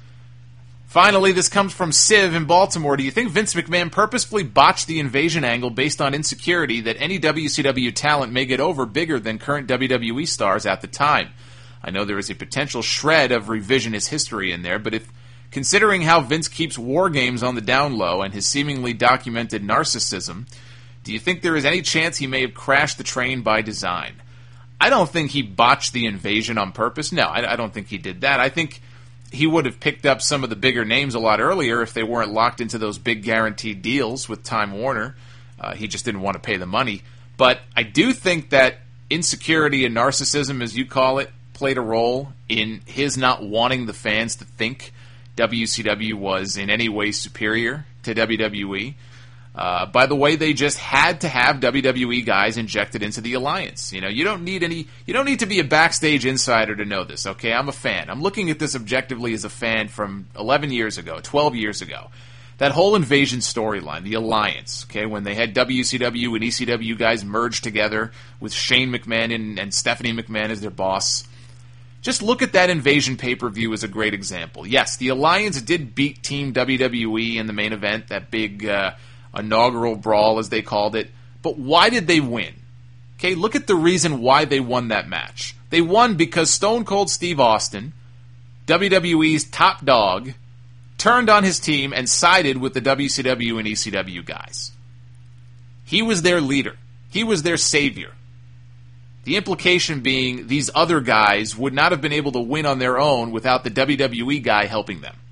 Finally, this comes from Civ in Baltimore. Do you think Vince McMahon purposefully botched the invasion angle based on insecurity that any W C W talent may get over bigger than current W W E stars at the time? I know there is a potential shred of revisionist history in there, but if considering how Vince keeps war games on the down low and his seemingly documented narcissism, do you think there is any chance he may have crashed the train by design? I don't think he botched the invasion on purpose. No, I, I don't think he did that. I think he would have picked up some of the bigger names a lot earlier if they weren't locked into those big guaranteed deals with Time Warner. Uh, he just didn't want to pay the money. But I do think that insecurity and narcissism, as you call it, played a role in his not wanting the fans to think W C W was in any way superior to W W E. Uh, by the way, they just had to have W W E guys injected into the alliance. You know, you don't need any. You don't need to be a backstage insider to know this. Okay, I'm a fan. I'm looking at this objectively as a fan from eleven years ago, twelve years ago. That whole invasion storyline, the alliance. Okay, when they had W C W and E C W guys merged together with Shane McMahon and, and Stephanie McMahon as their boss. Just look at that Invasion pay-per-view as a great example. Yes, the Alliance did beat Team W W E in the main event, that big uh, inaugural brawl, as they called it. But why did they win? Okay, look at the reason why they won that match. They won because Stone Cold Steve Austin, W W E's top dog, turned on his team and sided with the W C W and E C W guys. He was their leader. He was their savior. The implication being these other guys would not have been able to win on their own without the W W E guy helping them.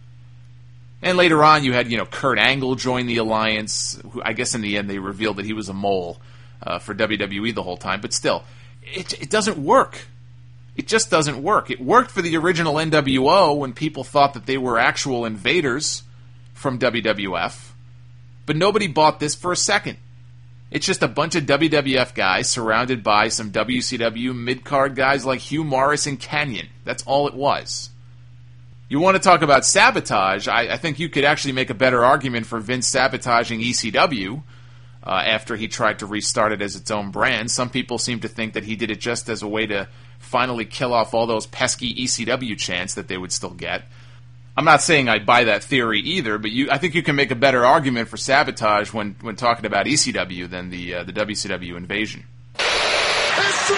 And later on, you had, you know, Kurt Angle join the Alliance, who I guess in the end they revealed that he was a mole uh, for W W E the whole time. But still, it, it doesn't work. It just doesn't work. It worked for the original N W O when people thought that they were actual invaders from W W F. But nobody bought this for a second. It's just a bunch of W W F guys surrounded by some W C W mid-card guys like Hugh Morris and Kanyon. That's all it was. You want to talk about sabotage, I, I think you could actually make a better argument for Vince sabotaging E C W uh, after he tried to restart it as its own brand. Some people seem to think that he did it just as a way to finally kill off all those pesky E C W chants that they would still get. I'm not saying I buy that theory either, but you, I think you can make a better argument for sabotage when, when talking about E C W than the uh, the W C W invasion.
History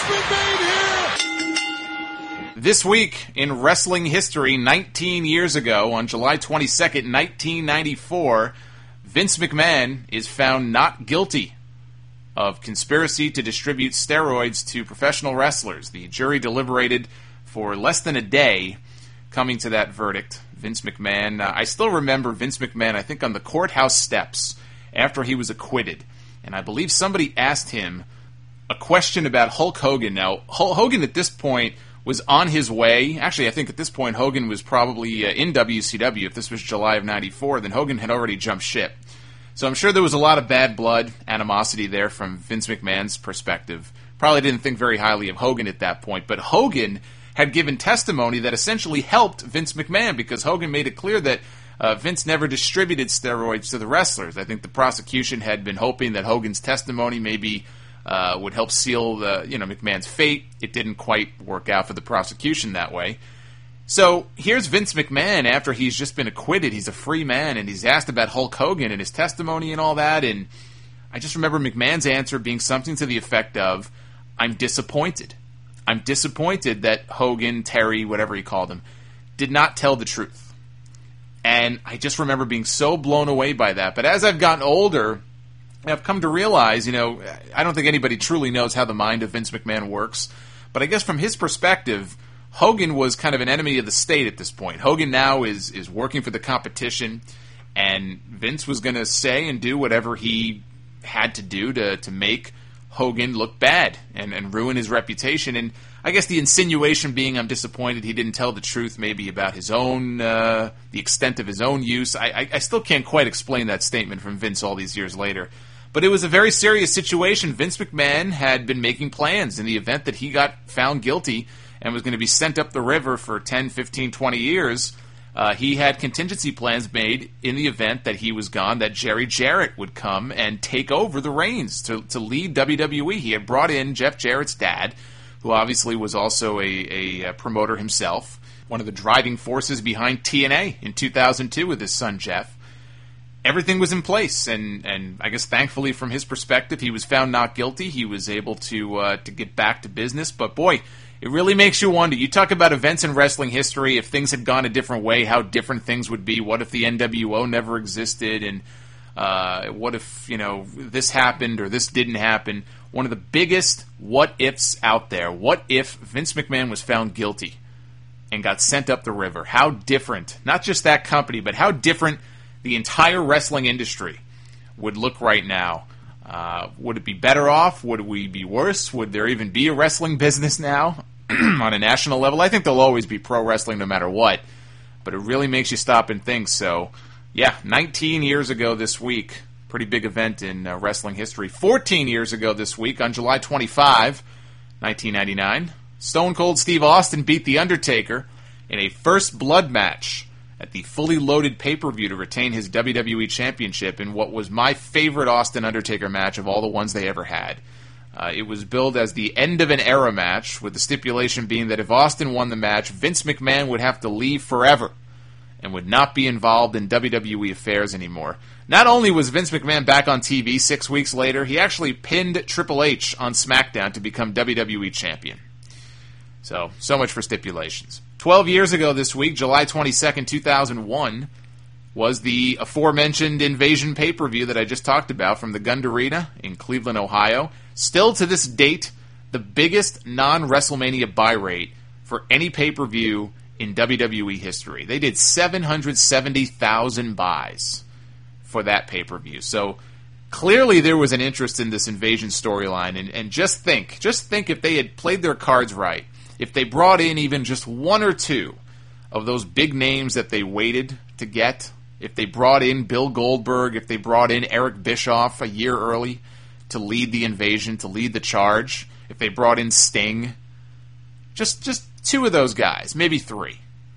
has been made here!
This week in wrestling history, nineteen years ago, on July twenty-second, nineteen ninety-four, Vince McMahon is found not guilty of conspiracy to distribute steroids to professional wrestlers. The jury deliberated for less than a day, coming to that verdict. Vince McMahon, uh, I still remember Vince McMahon, I think on the courthouse steps after he was acquitted, and I believe somebody asked him a question about Hulk Hogan. Now, Hulk Hogan at this point was on his way. Actually, I think at this point Hogan was probably uh, in W C W. If this was July of ninety-four, then Hogan had already jumped ship. So I'm sure there was a lot of bad blood, animosity there from Vince McMahon's perspective. Probably didn't think very highly of Hogan at that point, but Hogan had given testimony that essentially helped Vince McMahon because Hogan made it clear that uh, Vince never distributed steroids to the wrestlers. I think the prosecution had been hoping that Hogan's testimony maybe uh, would help seal the, you know, McMahon's fate. It didn't quite work out for the prosecution that way. So here's Vince McMahon after he's just been acquitted. He's a free man, and he's asked about Hulk Hogan and his testimony and all that, and I just remember McMahon's answer being something to the effect of, "I'm disappointed. I'm disappointed that Hogan, Terry, whatever he called him, did not tell the truth." And I just remember being so blown away by that. But as I've gotten older, I've come to realize, you know, I don't think anybody truly knows how the mind of Vince McMahon works. But I guess from his perspective, Hogan was kind of an enemy of the state at this point. Hogan now is, is working for the competition, and Vince was going to say and do whatever he had to do to, to make Hogan look bad and, and ruin his reputation. And I guess the insinuation being, I'm disappointed he didn't tell the truth maybe about his own, uh, the extent of his own use. I, I, I still can't quite explain that statement from Vince all these years later. But it was a very serious situation. Vince McMahon had been making plans in the event that he got found guilty and was going to be sent up the river for ten, fifteen, twenty years. Uh, he had contingency plans made in the event that he was gone, that Jerry Jarrett would come and take over the reins to, to lead W W E. He had brought in Jeff Jarrett's dad, who obviously was also a, a promoter himself, one of the driving forces behind T N A in two thousand two with his son Jeff. Everything was in place, and, and I guess thankfully from his perspective, he was found not guilty. He was able to uh, to get back to business, but boy, it really makes you wonder. You talk about events in wrestling history, if things had gone a different way, how different things would be. What if the N W O never existed? And uh, what if, you know, this happened or this didn't happen? One of the biggest what-ifs out there. What if Vince McMahon was found guilty and got sent up the river? How different, not just that company, but how different the entire wrestling industry would look right now. Uh, would it be better off? Would we be worse? Would there even be a wrestling business now on a national level? I think there'll always be pro wrestling no matter what, but it really makes you stop and think. So, yeah, nineteen years ago this week, pretty big event in uh, wrestling history. fourteen years ago this week, on July twenty-fifth, nineteen ninety-nine, Stone Cold Steve Austin beat The Undertaker in a first blood match at the Fully Loaded pay-per-view to retain his W W E Championship in what was my favorite Austin Undertaker match of all the ones they ever had. Uh, it was billed as the end of an era match, with the stipulation being that if Austin won the match, Vince McMahon would have to leave forever and would not be involved in W W E affairs anymore. Not only was Vince McMahon back on T V six weeks later, he actually pinned Triple H on SmackDown to become W W E champion. So, so much for stipulations. Twelve years ago this week, July twenty-second, two thousand one, was the aforementioned Invasion pay-per-view that I just talked about from the Gund Arena in Cleveland, Ohio. Still to this date, the biggest non-WrestleMania buy rate for any pay-per-view in W W E history. They did seven hundred seventy thousand buys for that pay-per-view. So clearly there was an interest in this Invasion storyline. And, and just think, just think if they had played their cards right, if they brought in even just one or two of those big names that they waited to get, if they brought in Bill Goldberg, if they brought in Eric Bischoff a year early to lead the Invasion, to lead the charge, if they brought in Sting, just just two of those guys, maybe three.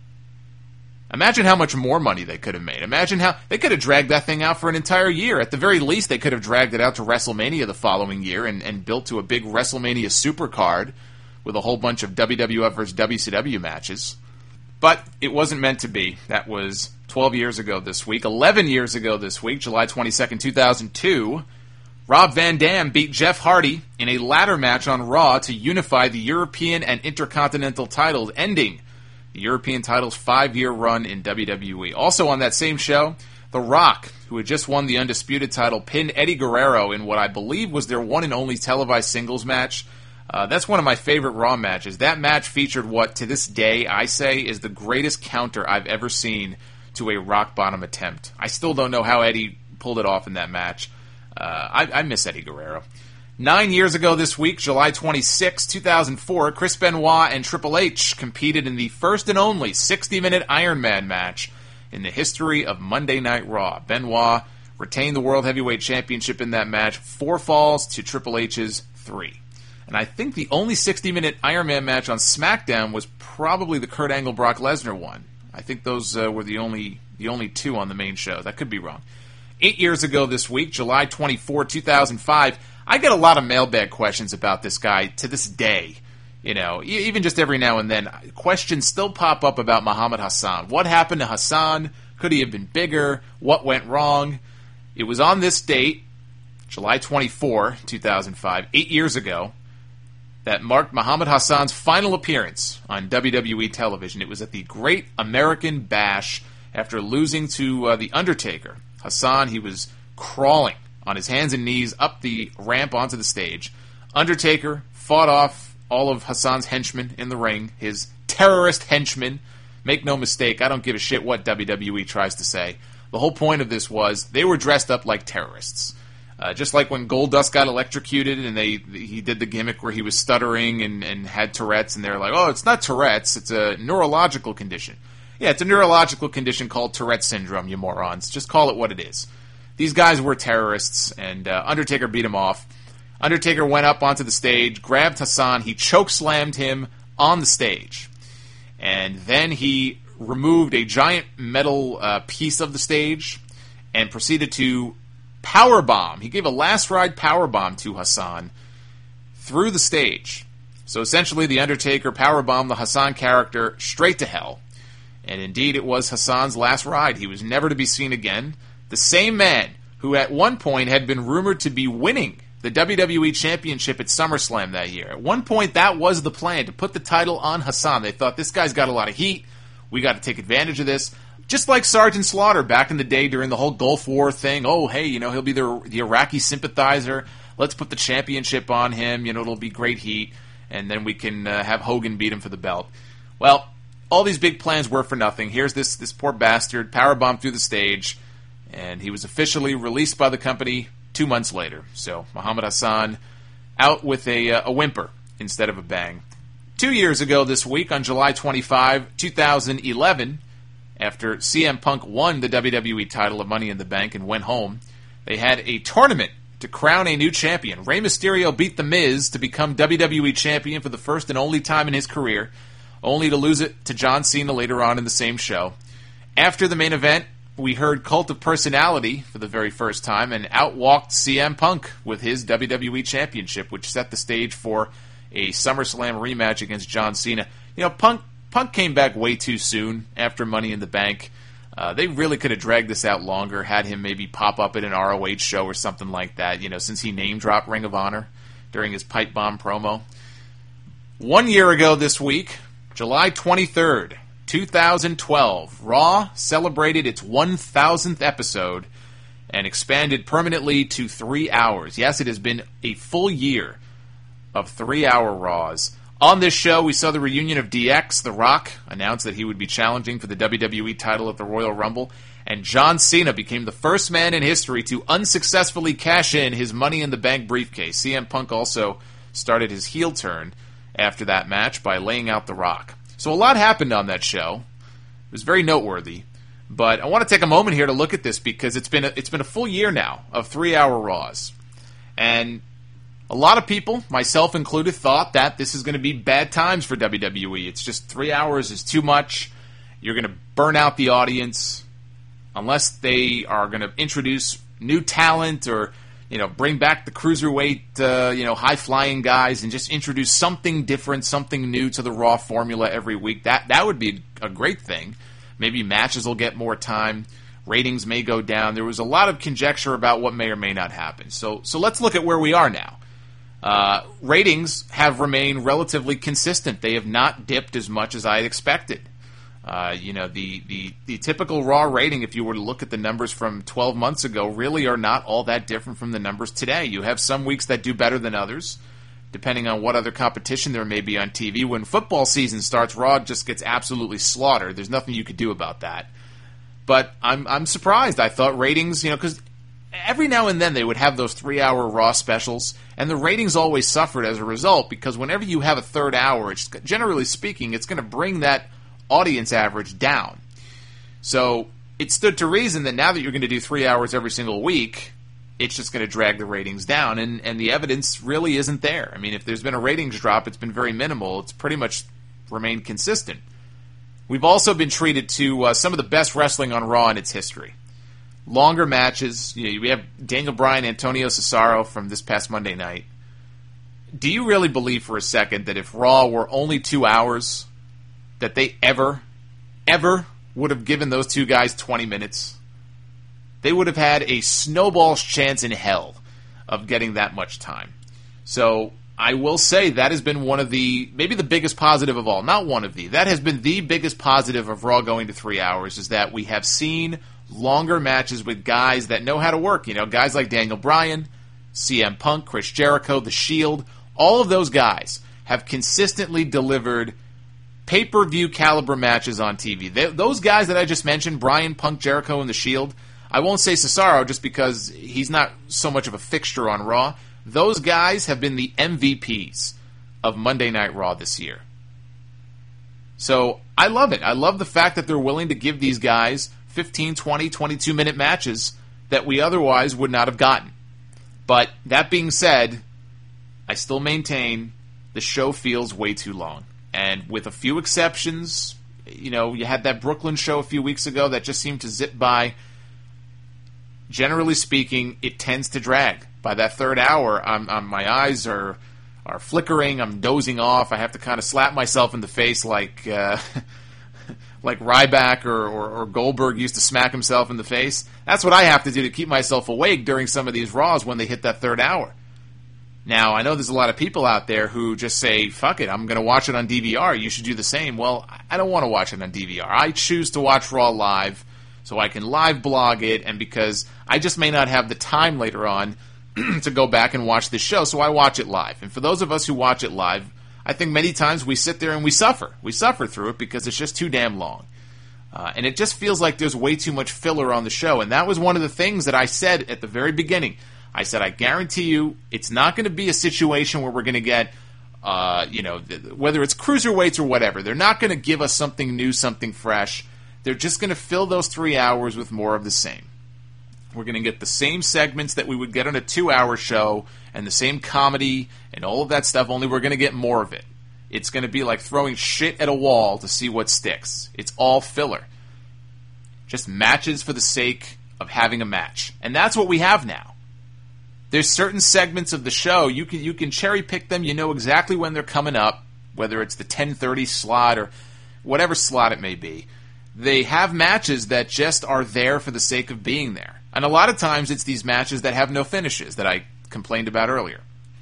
Imagine how much more money they could have made. Imagine how they could have dragged that thing out for an entire year. At the very least, they could have dragged it out to WrestleMania the following year and, and built to a big WrestleMania supercard with a whole bunch of W W F versus W C W matches. But it wasn't meant to be. That was twelve years ago this week. eleven years ago this week, July twenty-second, two thousand two, Rob Van Dam beat Jeff Hardy in a ladder match on Raw to unify the European and Intercontinental titles, ending the European title's five-year run in W W E. Also on that same show, The Rock, who had just won the Undisputed title, pinned Eddie Guerrero in what I believe was their one and only televised singles match. Uh, that's one of my favorite Raw matches. That match featured what, to this day, I say is the greatest counter I've ever seen to a rock-bottom attempt. I still don't know how Eddie pulled it off in that match. Uh, I, I miss Eddie Guerrero. Nine years ago this week, July twenty-sixth, two thousand four, Chris Benoit and Triple H competed in the first and only sixty-minute Iron Man match in the history of Monday Night Raw. Benoit retained the World Heavyweight Championship in that match, four falls to Triple H's three. And I think the only sixty-minute Iron Man match on SmackDown was probably the Kurt Angle Brock Lesnar one. I think those uh, were the only the only two on the main show. That could be wrong. Eight years ago this week, July twenty-fourth, two thousand five, I get a lot of mailbag questions about this guy to this day. You know, even just every now and then, questions still pop up about Muhammad Hassan. What happened to Hassan? Could he have been bigger? What went wrong? It was on this date, July twenty-fourth, two thousand five, eight years ago, that marked Muhammad Hassan's final appearance on W W E television. It was at the Great American Bash after losing to uh, The Undertaker. Hassan, he was crawling on his hands and knees up the ramp onto the stage. Undertaker fought off all of Hassan's henchmen in the ring, his terrorist henchmen. Make no mistake, I don't give a shit what W W E tries to say. The whole point of this was they were dressed up like terrorists. Uh, just like when Goldust got electrocuted and they he did the gimmick where he was stuttering and, and had Tourette's, and they're like, oh, it's not Tourette's, it's a neurological condition. Yeah, it's a neurological condition called Tourette syndrome, you morons. Just call it what it is. These guys were terrorists, and uh, Undertaker beat him off. Undertaker went up onto the stage, grabbed Hassan, he chokeslammed him on the stage. And then he removed a giant metal uh, piece of the stage and proceeded to powerbomb. He gave a last ride powerbomb to Hassan through the stage. So essentially, the Undertaker powerbombed the Hassan character straight to hell. And indeed, it was Hassan's last ride. He was never to be seen again. The same man who at one point had been rumored to be winning the W W E Championship at SummerSlam that year. At one point, that was the plan, to put the title on Hassan. They thought, this guy's got a lot of heat. We got to take advantage of this. Just like Sergeant Slaughter back in the day during the whole Gulf War thing. Oh, hey, you know, he'll be the, the Iraqi sympathizer. Let's put the championship on him. You know, it'll be great heat. And then we can uh, have Hogan beat him for the belt. Well, all these big plans were for nothing. Here's this, this poor bastard, powerbombed through the stage, and he was officially released by the company two months later. So, Muhammad Hassan out with a, uh, a whimper instead of a bang. Two years ago this week, on July twenty-fifth, two thousand eleven, after C M Punk won the W W E title of Money in the Bank and went home, they had a tournament to crown a new champion. Rey Mysterio beat The Miz to become W W E champion for the first and only time in his career, only to lose it to John Cena later on in the same show. After the main event, we heard Cult of Personality for the very first time and outwalked C M Punk with his W W E Championship, which set the stage for a SummerSlam rematch against John Cena. You know, Punk Punk came back way too soon after Money in the Bank. Uh, they really could have dragged this out longer, had him maybe pop up at an R O H show or something like that, you know, since he name-dropped Ring of Honor during his pipe bomb promo. One year ago this week, July twenty-third, two thousand twelve, Raw celebrated its one thousandth episode and expanded permanently to three hours. Yes, it has been a full year of three-hour Raws. On this show, we saw the reunion of D X. The Rock announced that he would be challenging for the W W E title at the Royal Rumble, and John Cena became the first man in history to unsuccessfully cash in his Money in the Bank briefcase. C M Punk also started his heel turn after that match by laying out The Rock. So a lot happened on that show. It was very noteworthy. But I want to take a moment here to look at this because it's been a, it's been a full year now of three-hour Raws. And a lot of people, myself included, thought that this is going to be bad times for W W E. It's just three hours is too much. You're going to burn out the audience unless they are going to introduce new talent or, you know, bring back the cruiserweight, uh, you know, high-flying guys and just introduce something different, something new to the Raw formula every week. That that would be a great thing. Maybe matches will get more time. Ratings may go down. There was a lot of conjecture about what may or may not happen. So, so let's look at where we are now. Uh, ratings have remained relatively consistent. They have not dipped as much as I had expected. Uh, you know, the, the, the typical Raw rating, if you were to look at the numbers from twelve months ago, really are not all that different from the numbers today. You have some weeks that do better than others, depending on what other competition there may be on T V. When football season starts, Raw just gets absolutely slaughtered. There's nothing you could do about that. But I'm I'm surprised. I thought ratings, you know, because every now and then they would have those three-hour Raw specials, and the ratings always suffered as a result, because whenever you have a third hour, it's, generally speaking, it's going to bring that audience average down. So it stood to reason that now that you're going to do three hours every single week, it's just going to drag the ratings down, and, and the evidence really isn't there. I mean, if there's been a ratings drop, it's been very minimal. It's pretty much remained consistent. We've also been treated to uh, some of the best wrestling on Raw in its history. Longer matches. You know, we have Daniel Bryan, Antonio Cesaro from this past Monday night. Do you really believe for a second that if Raw were only two hours, that they ever, ever would have given those two guys twenty minutes? They would have had a snowball's chance in hell of getting that much time. So I will say that has been one of the, maybe the biggest positive of all. Not one of the. That has been the biggest positive of Raw going to three hours, is that we have seen longer matches with guys that know how to work. You know, guys like Daniel Bryan, C M Punk, Chris Jericho, The Shield. All of those guys have consistently delivered pay-per-view caliber matches on T V. They, those guys that I just mentioned, Bryan, Punk, Jericho, and The Shield, I won't say Cesaro just because he's not so much of a fixture on Raw. Those guys have been the M V Ps of Monday Night Raw this year. So I love it. I love the fact that they're willing to give these guys fifteen, twenty, twenty-two minute matches that we otherwise would not have gotten. But that being said, I still maintain the show feels way too long. And with a few exceptions, you know, you had that Brooklyn show a few weeks ago that just seemed to zip by. Generally speaking, it tends to drag. By that third hour, I'm, I'm, my eyes are are flickering. I'm dozing off. I have to kind of slap myself in the face like uh, like Ryback or, or, or Goldberg used to smack himself in the face. That's what I have to do to keep myself awake during some of these Raws when they hit that third hour. Now, I know there's a lot of people out there who just say, fuck it, I'm going to watch it on D V R. You should do the same. Well, I don't want to watch it on D V R. I choose to watch Raw live so I can live blog it, and because I just may not have the time later on to go back and watch this show, so I watch it live. And for those of us who watch it live, I think many times we sit there and we suffer. We suffer through it because it's just too damn long. Uh, and it just feels like there's way too much filler on the show. And that was one of the things that I said at the very beginning. I said, I guarantee you, it's not going to be a situation where we're going to get, uh, you know, whether it's cruiserweights or whatever, they're not going to give us something new, something fresh. They're just going to fill those three hours with more of the same. We're going to get the same segments that we would get on a two-hour show and the same comedy and all of that stuff, only we're going to get more of it. It's going to be like throwing shit at a wall to see what sticks. It's all filler. just matches for the sake of having a match. And that's what we have now. There's certain segments of the show, you can you can cherry pick them, you know exactly when they're coming up, whether it's the ten thirty slot or whatever slot it may be. They have matches that just are there for the sake of being there. And a lot of times it's these matches that have no finishes that I complained about earlier.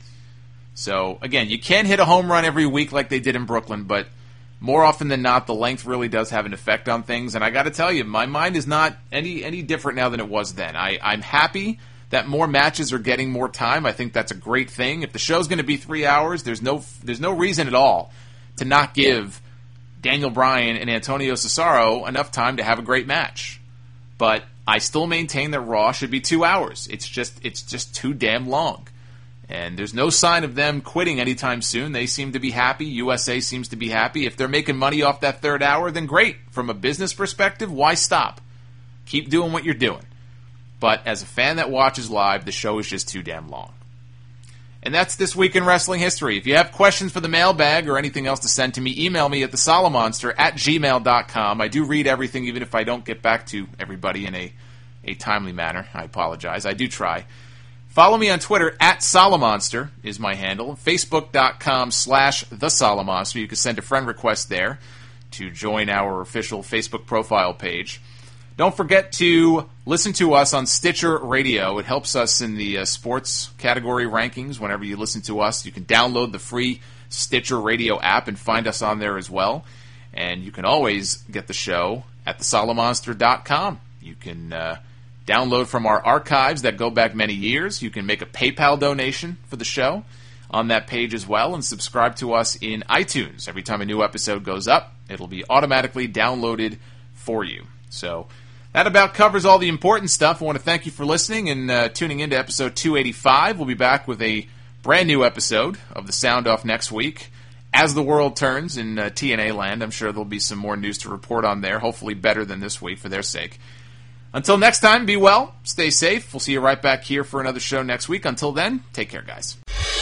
So, again, you can't hit a home run every week like they did in Brooklyn, but more often than not, the length really does have an effect on things. And I got to tell you, my mind is not any any different now than it was then. I, I'm happy that more matches are getting more time. I think that's a great thing. If the show's going to be three hours, there's no there's no reason at all to not give Daniel Bryan and Antonio Cesaro enough time to have a great match. But I still maintain that Raw should be two hours. It's just it's just too damn long. And there's no sign of them quitting anytime soon. They seem to be happy. U S A seems to be happy. If they're making money off that third hour, then great. From a business perspective, why stop? Keep doing what you're doing. But as a fan that watches live, the show is just too damn long. And that's This Week in Wrestling History. If you have questions for the mailbag or anything else to send to me, email me at the Solomonster at gmail dot com. I do read everything, even if I don't get back to everybody in a, a timely manner. I apologize. I do try. Follow me on Twitter, at Solomonster is my handle. Facebook.com slash The Solomonster. You can send a friend request there to join our official Facebook profile page. Don't forget to listen to us on Stitcher Radio. It helps us in the uh, sports category rankings. Whenever you listen to us, you can download the free Stitcher Radio app and find us on there as well. And you can always get the show at the solomonster dot com. You can uh, download from our archives that go back many years. You can make a PayPal donation for the show on that page as well, and subscribe to us in iTunes. Every time a new episode goes up, it'll be automatically downloaded for you. So that about covers all the important stuff. I want to thank you for listening and uh, tuning into episode two eighty-five. We'll be back with a brand new episode of The Sound Off next week. As the world turns in uh, T N A land, I'm sure there'll be some more news to report on there, hopefully better than this week for their sake. Until next time, be well, stay safe. We'll see you right back here for another show next week. Until then, take care, guys.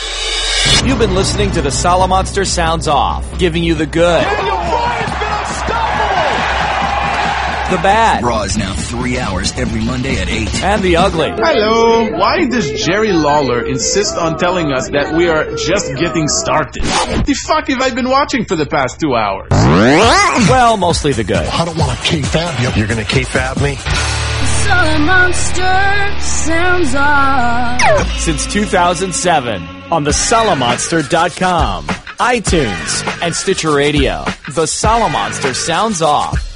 You've been listening to the Solomonster Sounds Off, giving you the good,
Daniel Bryan's been unstoppable,
the bad,
Raw is now three hours every Monday at eight,
and the ugly.
Hello. Why does Jerry Lawler insist on telling us that we are just getting started? What the fuck have I been watching for the past two hours?
Well, mostly the good.
I don't want to K-fab you. You're going to K-fab me?
Solomonster Sounds Off.
Since two thousand seven on the Solomonster dot com, iTunes, and Stitcher Radio. The Solomonster Sounds Off.